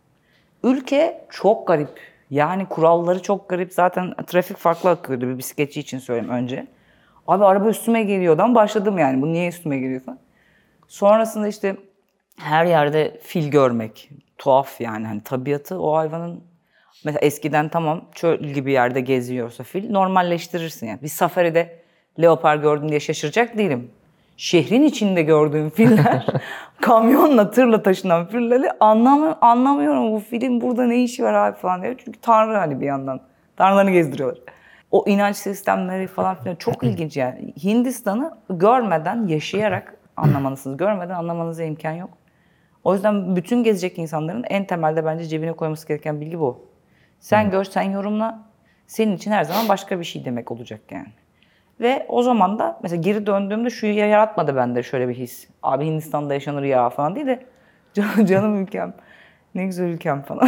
Ülke çok garip. Yani kuralları çok garip. Zaten trafik farklı akıyordu bir bisikletçi için söyleyeyim önce. Abi araba üstüme geliyordan başladım yani. Bu niye üstüme geliyor falan. Sonrasında işte her yerde fil görmek. Tuhaf yani. Hani tabiatı o hayvanın mesela eskiden tamam çöl gibi yerde geziyorsa fil normalleştirirsin yani. Bir safaride leopar gördüm diye şaşıracak değilim. Şehrin içinde gördüğüm filler, kamyonla, tırla taşınan filleri anlam anlamıyorum. Bu filin burada ne işi var abi falan diyor. Çünkü Tanrı hani bir yandan. Tanrılarını gezdiriyorlar. O inanç sistemleri falan filan çok ilginç yani. Hindistan'ı görmeden, yaşayarak anlamalısınız. Görmeden anlamanıza imkan yok. O yüzden bütün gezecek insanların en temelde bence cebine koyması gereken bilgi bu. Sen gör, sen yorumla. Senin için her zaman başka bir şey demek olacak yani. Ve o zaman da mesela geri döndüğümde şu yaratmadı bende şöyle bir his. Abi Hindistan'da yaşanır ya falan değil de can, canım ülkem. Ne güzel ülkem falan.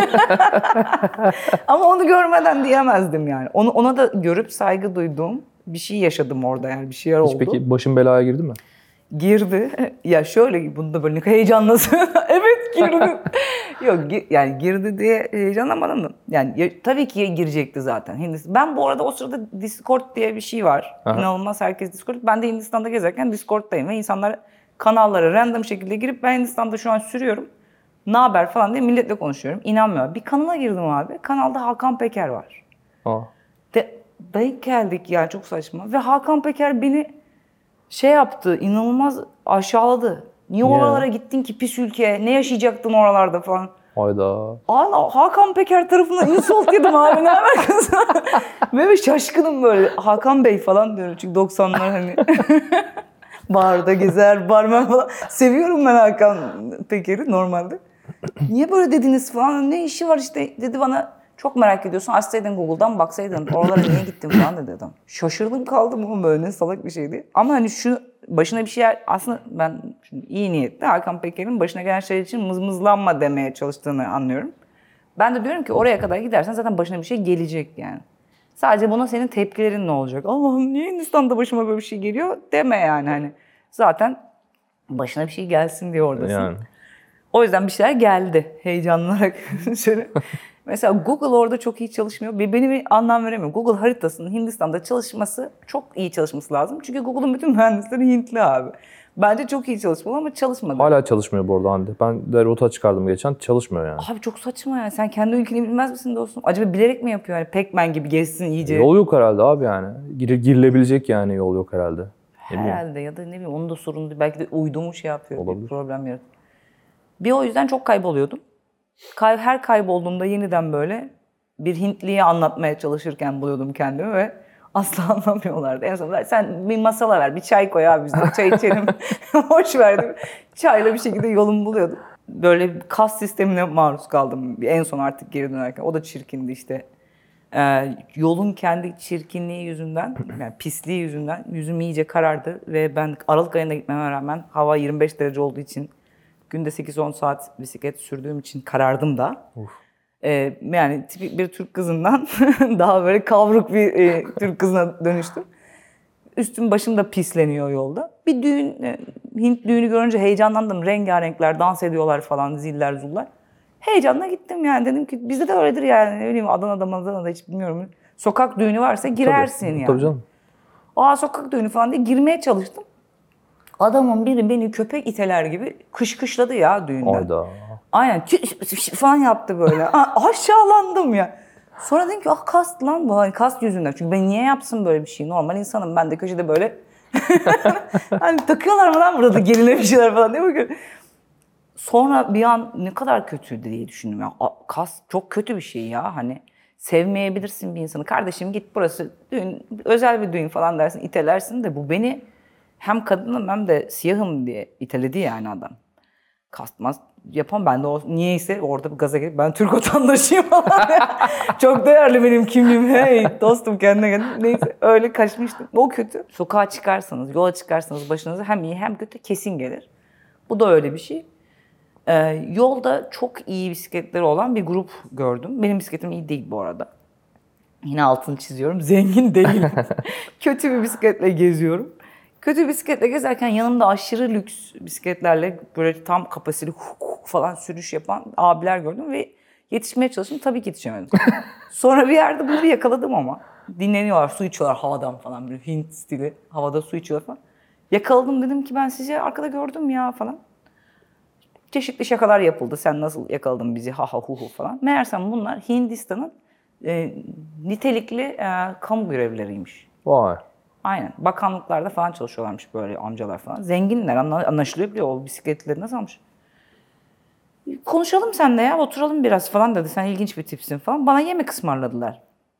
Ama onu görmeden diyemezdim yani. Onu, ona da görüp saygı duyduğum bir şey yaşadım orada yani bir şeyler Hiç oldu. peki başın belaya girdi mi? Girdi. Ya şöyle bunda böyle ne kadar heyecanlısın. Evet girdi. Yok gi- yani girdi diye heyecanlamadım da. Yani ya- tabii ki girecekti zaten Hindistan. Ben bu arada o sırada Discord diye bir şey var. Aha. İnanılmaz herkes Discord. Ben de Hindistan'da gezerken Discord'dayım ve insanlar kanallara random şekilde girip ben Hindistan'da şu an sürüyorum. Ne haber falan diye milletle konuşuyorum. İnanmıyor. Bir kanala girdim abi. Kanalda Hakan Peker var. Aa. De, denk geldik ya çok saçma. Ve Hakan Peker beni şey yaptı, inanılmaz aşağıladı. Niye Niye? oralara gittin ki pis ülke? Ne yaşayacaktın oralarda falan. Hayda. Aa, Hakan Peker tarafından insult yedim abi ne alakası? Böyle şaşkınım böyle. Hakan Bey falan diyorum çünkü doksanlar hani. Barda gezer, barmen falan. Seviyorum ben Hakan Peker'i normalde. Niye böyle dediniz falan. Ne işi var işte dedi bana. Çok merak ediyorsun. Açsaydın Google'dan baksaydın. Oralara niye gittin falan dedi adam. Şaşırdım kaldım oğlum böyle ne salak bir şeydi. Ama hani şu başına bir şeyler aslında ben şimdi iyi niyetli Hakan Peker'in başına gelen şey için mızmızlanma demeye çalıştığını anlıyorum. Ben de diyorum ki oraya kadar gidersen zaten başına bir şey gelecek yani. Sadece buna senin tepkilerin ne olacak? Allah'ım niye Hindistan'da başıma böyle bir şey geliyor deme yani hani. Zaten başına bir şey gelsin diye oradasın. Yani. O yüzden bir şeyler geldi heyecanlanarak. Şöyle. Mesela Google orada çok iyi çalışmıyor. Bir benim bir anlam veremiyor. Google haritasının Hindistan'da çalışması çok iyi çalışması lazım. Çünkü Google'un bütün mühendisleri Hintli abi. Bence çok iyi çalışmalı ama çalışmadı. Hala çalışmıyor bu arada Hande. Ben de rota çıkardım geçen. Çalışmıyor yani. Abi çok saçma ya. Sen kendi ülkeni bilmez misin dostum? Acaba bilerek mi yapıyor? Yani Pac-Man gibi gezsin iyice. Yol yok herhalde abi yani. Gir, girilebilecek yani yol yok herhalde. Ne bileyim. Herhalde ya da ne bileyim onun da sorunu değil. Belki de uydumu şey yapıyor. Olabilir. Bir problem yaratıyor. Bir o yüzden çok kayboluyordum. Kay, her kaybolduğumda yeniden böyle bir Hintliye anlatmaya çalışırken buluyordum kendimi ve asla anlamıyorlardı. En sonunda sen bir masala ver, bir çay koy abi biz de çay içelim. Hoş verdim. Çayla bir şekilde yolumu buluyordum. Böyle bir kas sistemine maruz kaldım en son artık geri dönerken. O da çirkindi işte. Ee, yolun kendi çirkinliği yüzünden, yani pisliği yüzünden yüzüm iyice karardı ve ben Aralık ayında gitmeme rağmen hava yirmi beş derece olduğu için günde sekiz on saat bisiklet sürdüğüm için karardım da. Ee, yani tipik bir Türk kızından daha böyle kavruk bir e, Türk kızına dönüştüm. Üstüm başım da pisleniyor yolda. Bir düğün, e, Hint düğünü görünce heyecanlandım. Rengarenkler, dans ediyorlar falan, ziller zullar. Heyecanla gittim yani. Dedim ki bizde de öyledir yani. Ne bileyim Adana'da, Adana'da hiç bilmiyorum. Sokak düğünü varsa girersin Tabii, yani. tabii canım. Aa sokak düğünü falan diye girmeye çalıştım. Adamın biri beni köpek iteler gibi kışkışladı ya düğünden. Hayda. Aynen falan yaptı böyle. Aşağılandım ya. Sonra dedim ki ah kast lan bu. Hani kast yüzünden. Çünkü ben niye yapsın böyle bir şey? Normal insanım. Ben de köşede böyle hani takıyorlar mı lan burada geline bir şeyler falan diye bakıyorum. Sonra bir an ne kadar kötüydü diye düşündüm. Ya, kas çok kötü bir şey ya. Hani sevmeyebilirsin bir insanı. Kardeşim git burası düğün, özel bir düğün falan dersin, itelersin de bu beni hem kadınım hem de siyahım diye iteledi yani adam. Kastmaz yapam ben de o niyeyse orada bir gaza gelip ben Türk vatandaşıyım falan. Çok değerli benim kimliğim. Hey dostum kendine gel. Neyse öyle kaçmıştım. O kötü. Sokağa çıkarsanız, yola çıkarsanız başınıza hem iyi hem kötü kesin gelir. Bu da öyle bir şey. Ee, yolda çok iyi bisikletleri olan bir grup gördüm. Benim bisikletim iyi değil bu arada. Yine altını çiziyorum. Zengin değil. Kötü bir bisikletle geziyorum. Kötü bisikletle gezerken yanımda aşırı lüks bisikletlerle böyle tam kapasiteli huk huk falan sürüş yapan abiler gördüm ve yetişmeye çalıştım. Tabii ki yetişemedim. Sonra bir yerde bunları yakaladım ama. Dinleniyorlar, su içiyorlar havadan falan. Böyle Hint stili havada su içiyorlar falan. Yakaladım dedim ki ben sizi arkada gördüm ya falan. Çeşitli şakalar yapıldı. Sen nasıl yakaladın bizi ha ha hu hu falan. Meğersem bunlar Hindistan'ın e, nitelikli e, kamu görevlileriymiş. Vay. Aynen. Bakanlıklarda falan çalışıyorlarmış böyle amcalar falan. Zenginler anlaşılıyor bile o bisikletleri nasıl almış. Konuşalım seninle ya oturalım biraz falan dedi. Sen ilginç bir tipsin falan. Bana yemek ısmarladılar.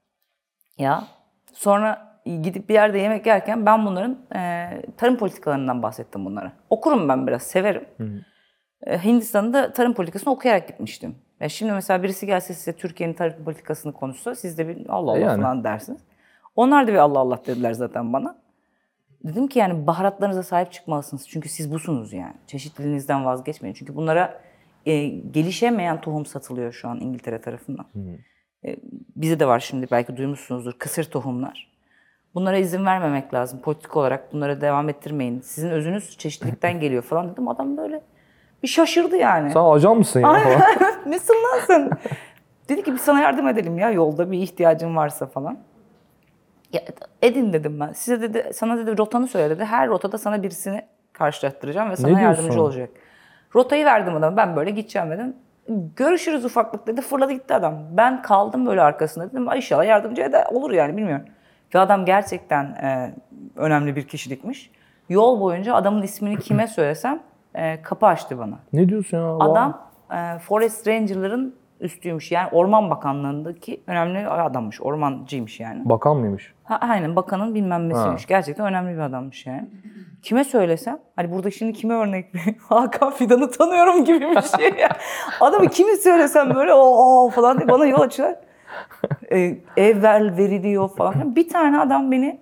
Ya sonra gidip bir yerde yemek yerken ben bunların e, tarım politikalarından bahsettim bunlara. Okurum ben biraz severim. Hı hı. Hindistan'da tarım politikasını okuyarak gitmiştim. Ya şimdi mesela birisi gelse size Türkiye'nin tarım politikasını konuşsa siz de bir Allah Allah yani. Falan dersiniz. Onlar da bir Allah Allah dediler zaten bana. Dedim ki yani baharatlarınıza sahip çıkmalısınız. Çünkü siz busunuz yani. Çeşitliliğinizden vazgeçmeyin. Çünkü bunlara e, gelişemeyen tohum satılıyor şu an İngiltere tarafından. E, bize de var şimdi belki duymuşsunuzdur kısır tohumlar. Bunlara izin vermemek lazım. Politik olarak bunlara devam ettirmeyin. Sizin özünüz çeşitlilikten geliyor falan dedim. Adam böyle bir şaşırdı yani. Sen ajan mısın ya? Nesin lan sen? Dedi ki biz sana yardım edelim ya yolda bir ihtiyacın varsa falan. Ya, edin dedim ben. Size dedi, sana dedi rotanı söyle dedi. Her rotada sana birisini karşılaştıracağım ve sana yardımcı olacak. Rotayı verdim adama. Ben böyle gideceğim dedim. Görüşürüz ufaklık dedi. Fırladı gitti adam. Ben kaldım böyle arkasında dedim. İnşallah yardımcı eder olur yani bilmiyorum. Ve adam gerçekten e, önemli bir kişilikmiş. Yol boyunca adamın ismini kime söylesem e, kapı açtı bana. Ne diyorsun ya? Adam e, Forest Ranger'ların üstüymüş. Yani Orman Bakanlığı'ndaki önemli adammış. Ormancıymış yani. Bakan mıymış? Ha, aynen bakanın bilmem nesiymiş. Ha. Gerçekten önemli bir adammış yani. Kime söylesem, hani burada şimdi kime örnek vereyim? Hakan Fidan'ı tanıyorum gibi bir şey ya. Adamı kimi söylesem böyle o falan diye bana yol açıyor. Ee, ev ver, veriliyor falan. Bir tane adam beni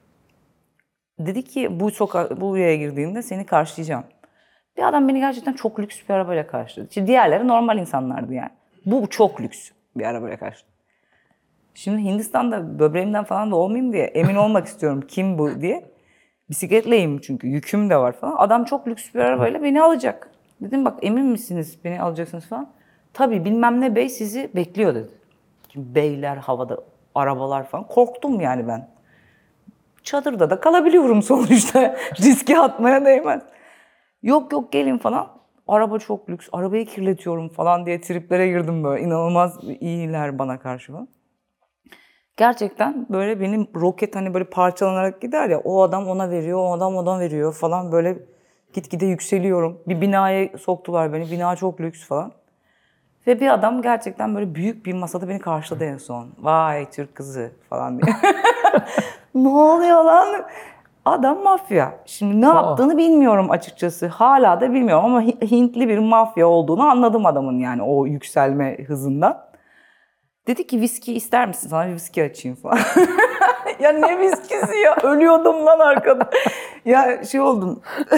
dedi ki bu sokağa, bu yere girdiğinde seni karşılayacağım. Bir adam beni gerçekten çok lüks bir arabayla karşıladı. Şimdi diğerleri normal insanlardı yani. Bu çok lüks bir arabayla karşıladı. Şimdi Hindistan'da böbreğimden falan da olmayayım diye emin olmak istiyorum kim bu diye. Bisikletleyim çünkü yüküm de var falan. Adam çok lüks bir arabayla beni alacak. Dedim bak emin misiniz beni alacaksınız falan. Tabii bilmem ne bey sizi bekliyor dedi. Şimdi beyler havada arabalar falan. Korktum yani ben. Çadırda da kalabiliyorum sonuçta. Riske atmaya değmez. Yok yok gelin falan. Araba çok lüks. Arabayı kirletiyorum falan diye triplere girdim böyle. İnanılmaz iyiler bana karşı falan. Gerçekten böyle benim roket hani böyle parçalanarak gider ya o adam ona veriyor, o adam ona veriyor falan böyle gitgide yükseliyorum. Bir binaya soktular beni. Bina çok lüks falan. Ve bir adam gerçekten böyle büyük bir masada beni karşıladı en son. Vay Türk kızı falan diye. Ne oluyor lan? Adam mafya. Şimdi ne yaptığını bilmiyorum açıkçası. Hala da bilmiyorum ama Hintli bir mafya olduğunu anladım adamın yani o yükselme hızından. Dedi ki viski ister misin? Sana bir viski açayım falan. Ya ne viskisi ya? Ölüyordum lan arkada. Ya şey oldum.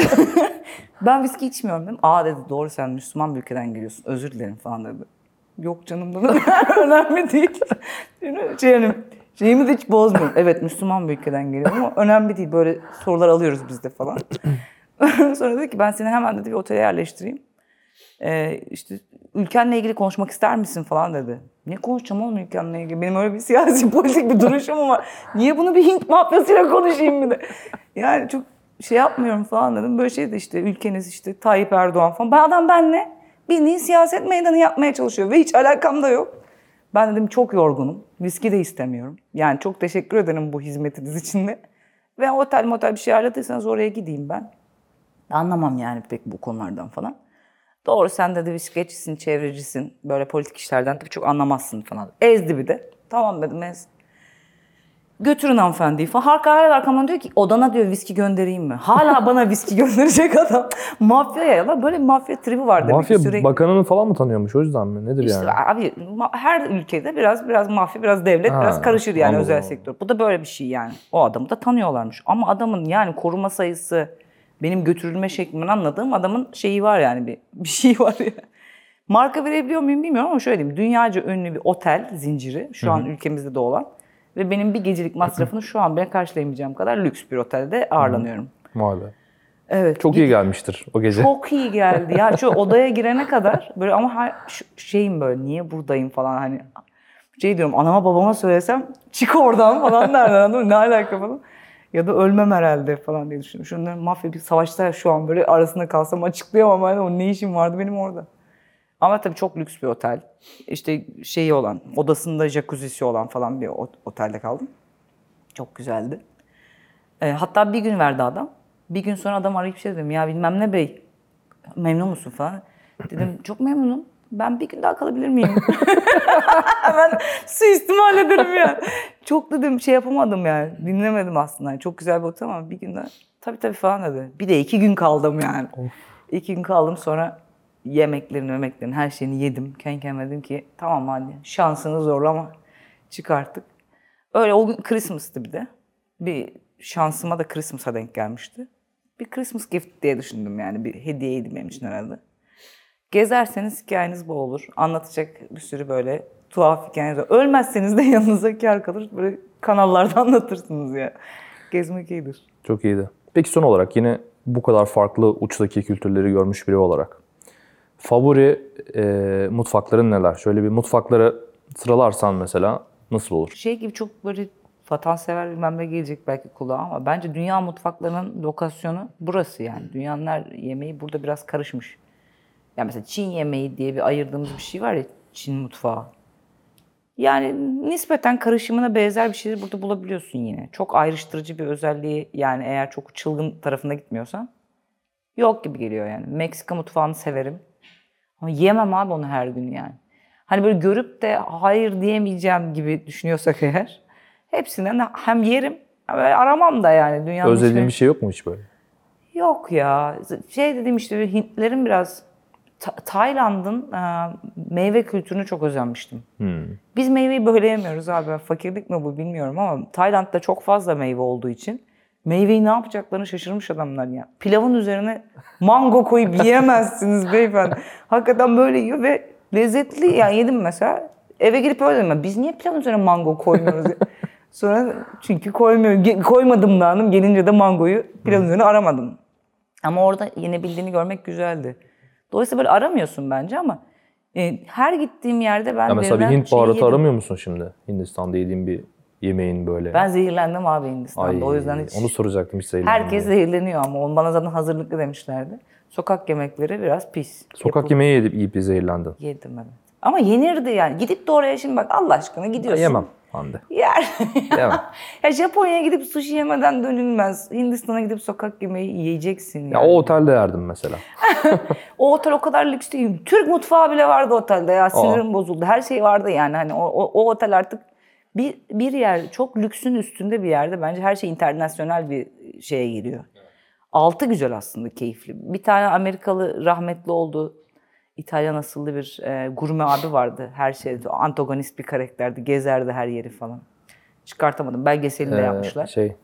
Ben viski içmiyorum dedim. Aa dedi doğru sen Müslüman bir ülkeden geliyorsun. Özür dilerim falan dedi. Yok canım bunu önemli değil. Şey, yani, şeyimi de hiç bozmuyorum. Evet Müslüman bir ülkeden geliyorum ama önemli değil. Böyle sorular alıyoruz biz de falan. Sonra dedi ki ben seni hemen dedi bir otele yerleştireyim. Ee, işte ülkenle ilgili konuşmak ister misin falan dedi. Ne konuşacağım oğlum ülkenle ilgili? Benim öyle bir siyasi politik bir duruşum var. Niye bunu bir Hint mafyasıyla konuşayım bir de? Yani çok şey yapmıyorum falan dedim. Böyle şey de işte ülkeniz işte Tayyip Erdoğan falan. Ben adam benle bildiğin siyaset meydanı yapmaya çalışıyor ve hiç alakam da yok. Ben dedim çok yorgunum. Viski de istemiyorum. Yani çok teşekkür ederim bu hizmetiniz için de. Ve otel motel bir şey ayarladıysanız oraya gideyim ben. Anlamam yani pek bu konulardan falan. Doğru sen dedi bisikletçisin, çevrecisin. Böyle politik işlerden tabii çok anlamazsın falan. Ezdi bir de. Tamam dedim ez. Götürün hanımefendiyi falan. Harika hala arkamdan diyor ki odana diyor viski göndereyim mi? Hala bana viski gönderecek adam. Mafya ya. Böyle bir mafya tribi var demek Mafya ki sürekli. bakanını falan mı tanıyormuş o yüzden mi? Nedir İşte yani? abi ma- her ülkede biraz biraz mafya, biraz devlet, Ha, biraz karışır yani anladım, özel anladım. sektör. Bu da böyle bir şey yani. O adamı da tanıyorlarmış. Ama adamın yani koruma sayısı, benim götürülme şeklimin anladığım adamın şeyi var yani bir, bir şey var ya. Marka verebiliyor muyum bilmiyorum ama şöyle diyeyim. Dünyaca ünlü bir otel zinciri şu an ülkemizde de olan. Ve benim bir gecelik masrafını şu an bile karşılayamayacağım kadar lüks bir otelde ağırlanıyorum. Vay be. Evet. Çok iyi gelmiştir o gece. Çok iyi geldi. Ya şu odaya girene kadar böyle ama her, şu- şeyim böyle niye buradayım falan hani şey diyorum anama babama söylesem çık oradan falan derler anladın mı? Ne alaka falan. Ya da ölmem herhalde falan diye düşündüm. Şunların mafya bir savaşta şu an böyle arasında kalsam açıklayamam. Yani o ne işim vardı benim orada. Ama tabii çok lüks bir otel. İşte şeyi olan, odasında jacuzzi'si olan falan bir ot- otelde kaldım. Çok güzeldi. E, hatta bir gün verdi adam. Bir gün sonra adam arayıp şey dedim ya bilmem ne bey memnun musun falan. Dedim çok memnunum. Ben bir gün daha kalabilir miyim? Hemen suistimal ederim ya. Çok dedim şey yapamadım yani. Dinlemedim aslında. Yani çok güzel bir otel ama bir gün daha tabii tabii falan dedi. Bir de iki gün kaldım yani. Of. İki gün kaldım sonra yemeklerini memeklerini her şeyini yedim. Kendi kendime dedim ki tamam hadi şansını zorlama çık artık. Öyle o gün Christmas'tı bir de. Bir şansıma da Christmas'a denk gelmişti. Bir Christmas gift diye düşündüm yani. Bir hediyeydi benim için herhalde. Gezerseniz hikayeniz bu olur. Anlatacak bir sürü böyle tuhaf hikayeniz var. Ölmezseniz de yanınıza kâr kalır. Böyle kanallarda anlatırsınız ya. Gezmek iyidir. Çok iyiydi. Peki son olarak yine bu kadar farklı uçtaki kültürleri görmüş biri olarak favori e, mutfakların neler? Şöyle bir mutfakları sıralarsan mesela nasıl olur? Şey gibi çok böyle vatansever bilmem ne gelecek belki kulağa ama bence dünya mutfaklarının lokasyonu burası yani. Dünyanın her yemeği burada biraz karışmış. Yani mesela Çin yemeği diye bir ayırdığımız bir şey var ya Çin mutfağı. Yani nispeten karışımına benzer bir şeyleri burada bulabiliyorsun yine. Çok ayrıştırıcı bir özelliği yani eğer çok çılgın tarafına gitmiyorsan yok gibi geliyor yani. Meksika mutfağını severim. Ama yemem abi onu her gün yani. Hani böyle görüp de hayır diyemeyeceğim gibi düşünüyorsak eğer hepsinden hem yerim hem böyle aramam da yani dünyanın Özlediğin hiçbir- bir şey yok mu hiç böyle? Yok ya. Şey dedim işte Hintlerin biraz Ta- Tayland'ın e, meyve kültürünü çok özenmiştim. Biz meyveyi böyle yemiyoruz abi. Fakirlik mi bu bilmiyorum ama Tayland'da çok fazla meyve olduğu için meyveyi ne yapacaklarını şaşırmış adamlar ya. Pilavın üzerine mango koyup yiyemezsiniz beyefendi. Hakikaten böyle yiyor ve lezzetli. Yani yedim mesela. Eve girip öyle dedim. Biz niye pilavın üzerine mango koymuyoruz? ya? Sonra çünkü koymuyor. Ge- koymadım da hanım. Gelince de mangoyu pilavın üzerine aramadım. Ama orada yenebildiğini görmek güzeldi. Dolayısıyla böyle aramıyorsun bence ama e, her gittiğim yerde ben Ya mesela bir verilen Hint şeyi baharatı yedim. aramıyor musun şimdi? Hindistan'da yediğin bir yemeğin böyle. Ben zehirlendim abi Hindistan'da. Ay, O yüzden hiç... onu soracaktım hiç zehirlendim Herkes diye. zehirleniyor ama onu bana zaten hazırlıklı demişlerdi. Sokak yemekleri biraz pis. Sokak Yapıl- yemeği yedip yiyip zehirlendin. Yedim evet. Ama yenirdi yani. Gidip de oraya şimdi bak Allah aşkına Ben gidiyorsun. yemem Hande. Yer. Yemem. Ya Japonya'ya gidip sushi yemeden dönülmez. Hindistan'a gidip sokak yemeği yiyeceksin yani. Ya o otelde yerdim mesela. O otel o kadar lüks değil. Türk mutfağı bile vardı otelde ya. Sinirim bozuldu. Her şey vardı yani. Hani o, o, o otel artık bir, bir yer çok lüksün üstünde bir yerde. Bence her şey internasyonel bir şeye giriyor. Altı güzel aslında keyifli. Bir tane Amerikalı rahmetli oldu. İtalyan asıllı bir e, gurme abi vardı. Her şeyde antagonist bir karakterdi. Gezerdi her yeri falan. Çıkartamadım. Belgeselini de Ee, yapmışlar. şey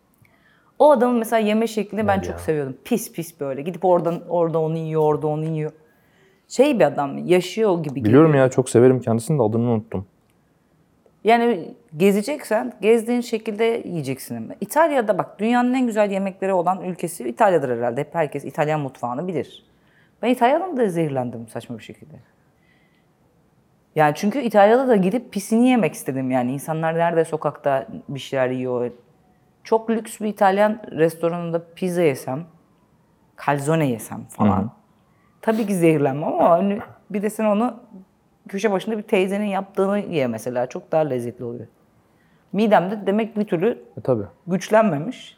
O adamın mesela yeme şeklini ben Neydi çok ya? seviyordum. Pis pis böyle. Gidip oradan orada onu yiyor, orada onu yiyor. Şey bir adam, yaşıyor gibi biliyorum geliyor. ya çok severim kendisini de adını unuttum. Yani gezeceksen gezdiğin şekilde yiyeceksin. Ama. İtalya'da bak dünyanın en güzel yemekleri olan ülkesi İtalya'dır herhalde. Hep herkes İtalyan mutfağını bilir. Ben İtalya'dan da zehirlendim saçma bir şekilde. Yani çünkü İtalya'da da gidip pisini yemek istedim yani. İnsanlar nerede sokakta bir şeyler yiyor. çok lüks bir İtalyan restoranında pizza yesem, calzone yesem falan. Hı-hı. Tabii ki zehirlenmem ama hani bir de sen onu köşe başında bir teyzenin yaptığını ye mesela. Çok daha lezzetli oluyor. Midemde demek bir türlü e, tabii. güçlenmemiş.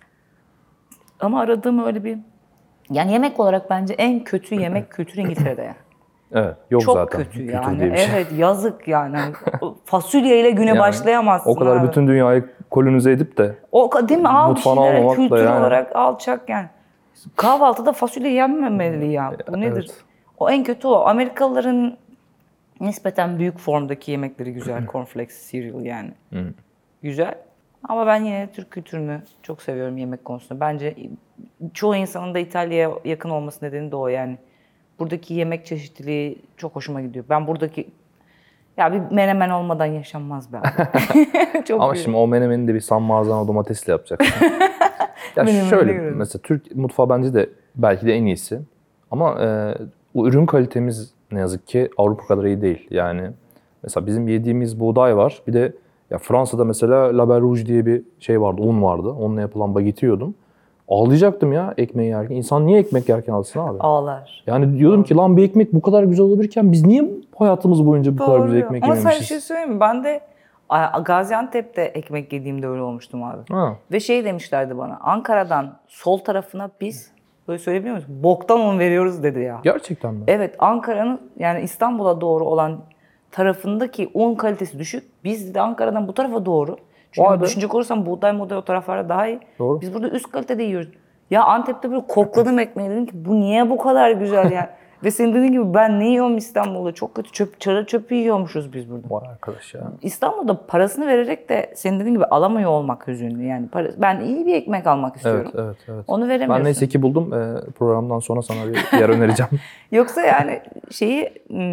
Ama aradığım öyle bir... Yani yemek olarak bence en kötü yemek kültürü İngiltere'de yani. Evet, yok çok zaten. Çok kötü Kültür yani. diye bir şey. Evet, yazık yani. Fasulyeyle güne yani, başlayamazsın. O kadar abi. Bütün dünyayı kolonize edip de o değil mi? Al bir şeyler kültür yani. olarak alçak yani. Kahvaltıda fasulye yenmemeli ya. Bu nedir? Evet. O en kötü o. Amerikalıların nispeten büyük formdaki yemekleri güzel. Cornflakes, cereal yani. Hı. Güzel. Ama ben yine Türk kültürünü çok seviyorum yemek konusunda. Bence çoğu insanın da İtalya'ya yakın olması nedeni de o yani. Buradaki yemek çeşitliliği çok hoşuma gidiyor. Ben buradaki... Ya bir menemen olmadan yaşanmaz be abi. Çok Ama iyi. şimdi o menemeni de bir San Marzano domatesle yapacaksın. Ya şöyle mesela Türk mutfağı bence de belki de en iyisi. Ama e, o ürün kalitemiz ne yazık ki Avrupa kadar iyi değil. Yani mesela bizim yediğimiz buğday var. Bir de ya Fransa'da mesela La Belle Rouge diye bir şey vardı, un vardı. Onunla yapılan baguette yiyordum. Ağlayacaktım ya ekmeği yerken. İnsan niye ekmek yerken alsın abi? Ağlar. Yani diyordum Doğru. ki lan bir ekmek bu kadar güzel olabilirken biz niye hayatımız boyunca bu Doğru. kadar güzel ekmek Ama yememişiz? Ama sana bir şey söyleyeyim mi? Ben de Gaziantep'te ekmek yediğimde öyle olmuştum abi. Ha. Ve şey demişlerdi bana. Ankara'dan sol tarafına biz böyle söyleyebiliyor muyuz? Boktan un veriyoruz dedi ya. Gerçekten mi? Evet, Ankara'nın yani İstanbul'a doğru olan tarafındaki un kalitesi düşük. Biz de Ankara'dan bu tarafa doğru. Çünkü Vay düşünecek olursam buğday model o taraflarda daha iyi. Doğru. Biz burada üst kalitede yiyoruz. Ya Antep'te böyle kokladım ekmeği, dedim ki bu niye bu kadar güzel ya? Ve senin dediğin gibi ben ne yiyorum İstanbul'da? Çok kötü çöp, çara çöpü yiyormuşuz biz burada. Vay arkadaş ya. İstanbul'da parasını vererek de senin dediğin gibi alamıyor olmak hüzünlü. Yani para, ben iyi bir ekmek almak istiyorum. Evet, evet, evet. Onu veremiyorsun. Ben neyse ki buldum. Ee, programdan sonra sana bir yer önereceğim. Yoksa yani şeyi...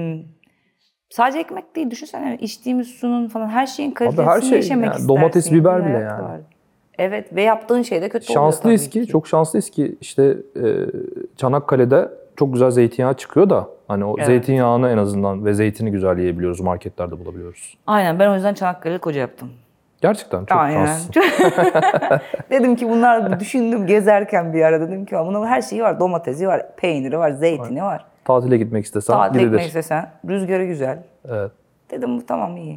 Sadece ekmek değil, düşünsene içtiğimiz sunun falan her şeyin kalitesini her şey, yaşamak yani, istersin. Domates, biber bile yani. Var. Evet ve yaptığın şey de kötü şanslıyız oluyor tabii ki, ki. Çok şanslıyız ki işte e, Çanakkale'de çok güzel zeytinyağı çıkıyor da hani o evet. zeytinyağını en azından ve zeytini güzel yiyebiliyoruz, marketlerde bulabiliyoruz. Aynen, ben o yüzden Çanakkale'li koca yaptım. Gerçekten çok Aynen. şanslısın. Dedim ki bunlar düşündüm gezerken bir ara dedim ki bunun her şeyi var, domatesi var, peyniri var, zeytini var. var. Tatile gitmek istesen Tatile gidilir. gitmek istesen, rüzgarı güzel. Evet. Dedim bu tamam iyi.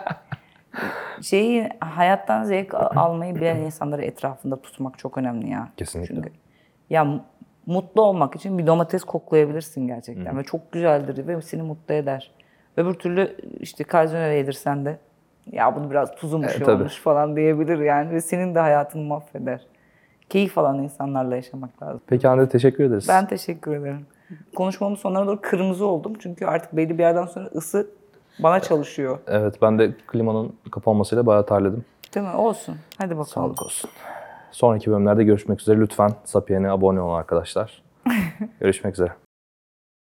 Şeyi hayattan zevk almayı bilen insanları etrafında tutmak çok önemli ya. Kesinlikle. Çünkü ya mutlu olmak için bir domates koklayabilirsin gerçekten. Hı. Ve çok güzeldir ve seni mutlu eder. Öbür türlü işte calzone yedirsen de ya bunu biraz tuzu mu şey olmuş falan diyebilir yani ve senin de hayatını mahveder. Keyif alan insanlarla yaşamak lazım. Peki Hande, teşekkür ederiz. Ben teşekkür ederim. Konuşmamın sonlarına doğru kırmızı oldum çünkü artık belli bir yerden sonra ısı bana çalışıyor. Evet, ben de klimanın kapanmasıyla bayağı terledim. Değil mi? Olsun. Hadi bakalım. Sağlık olsun. Sonraki bölümlerde görüşmek üzere. Lütfen Sapiyen'e abone olun arkadaşlar. Görüşmek üzere.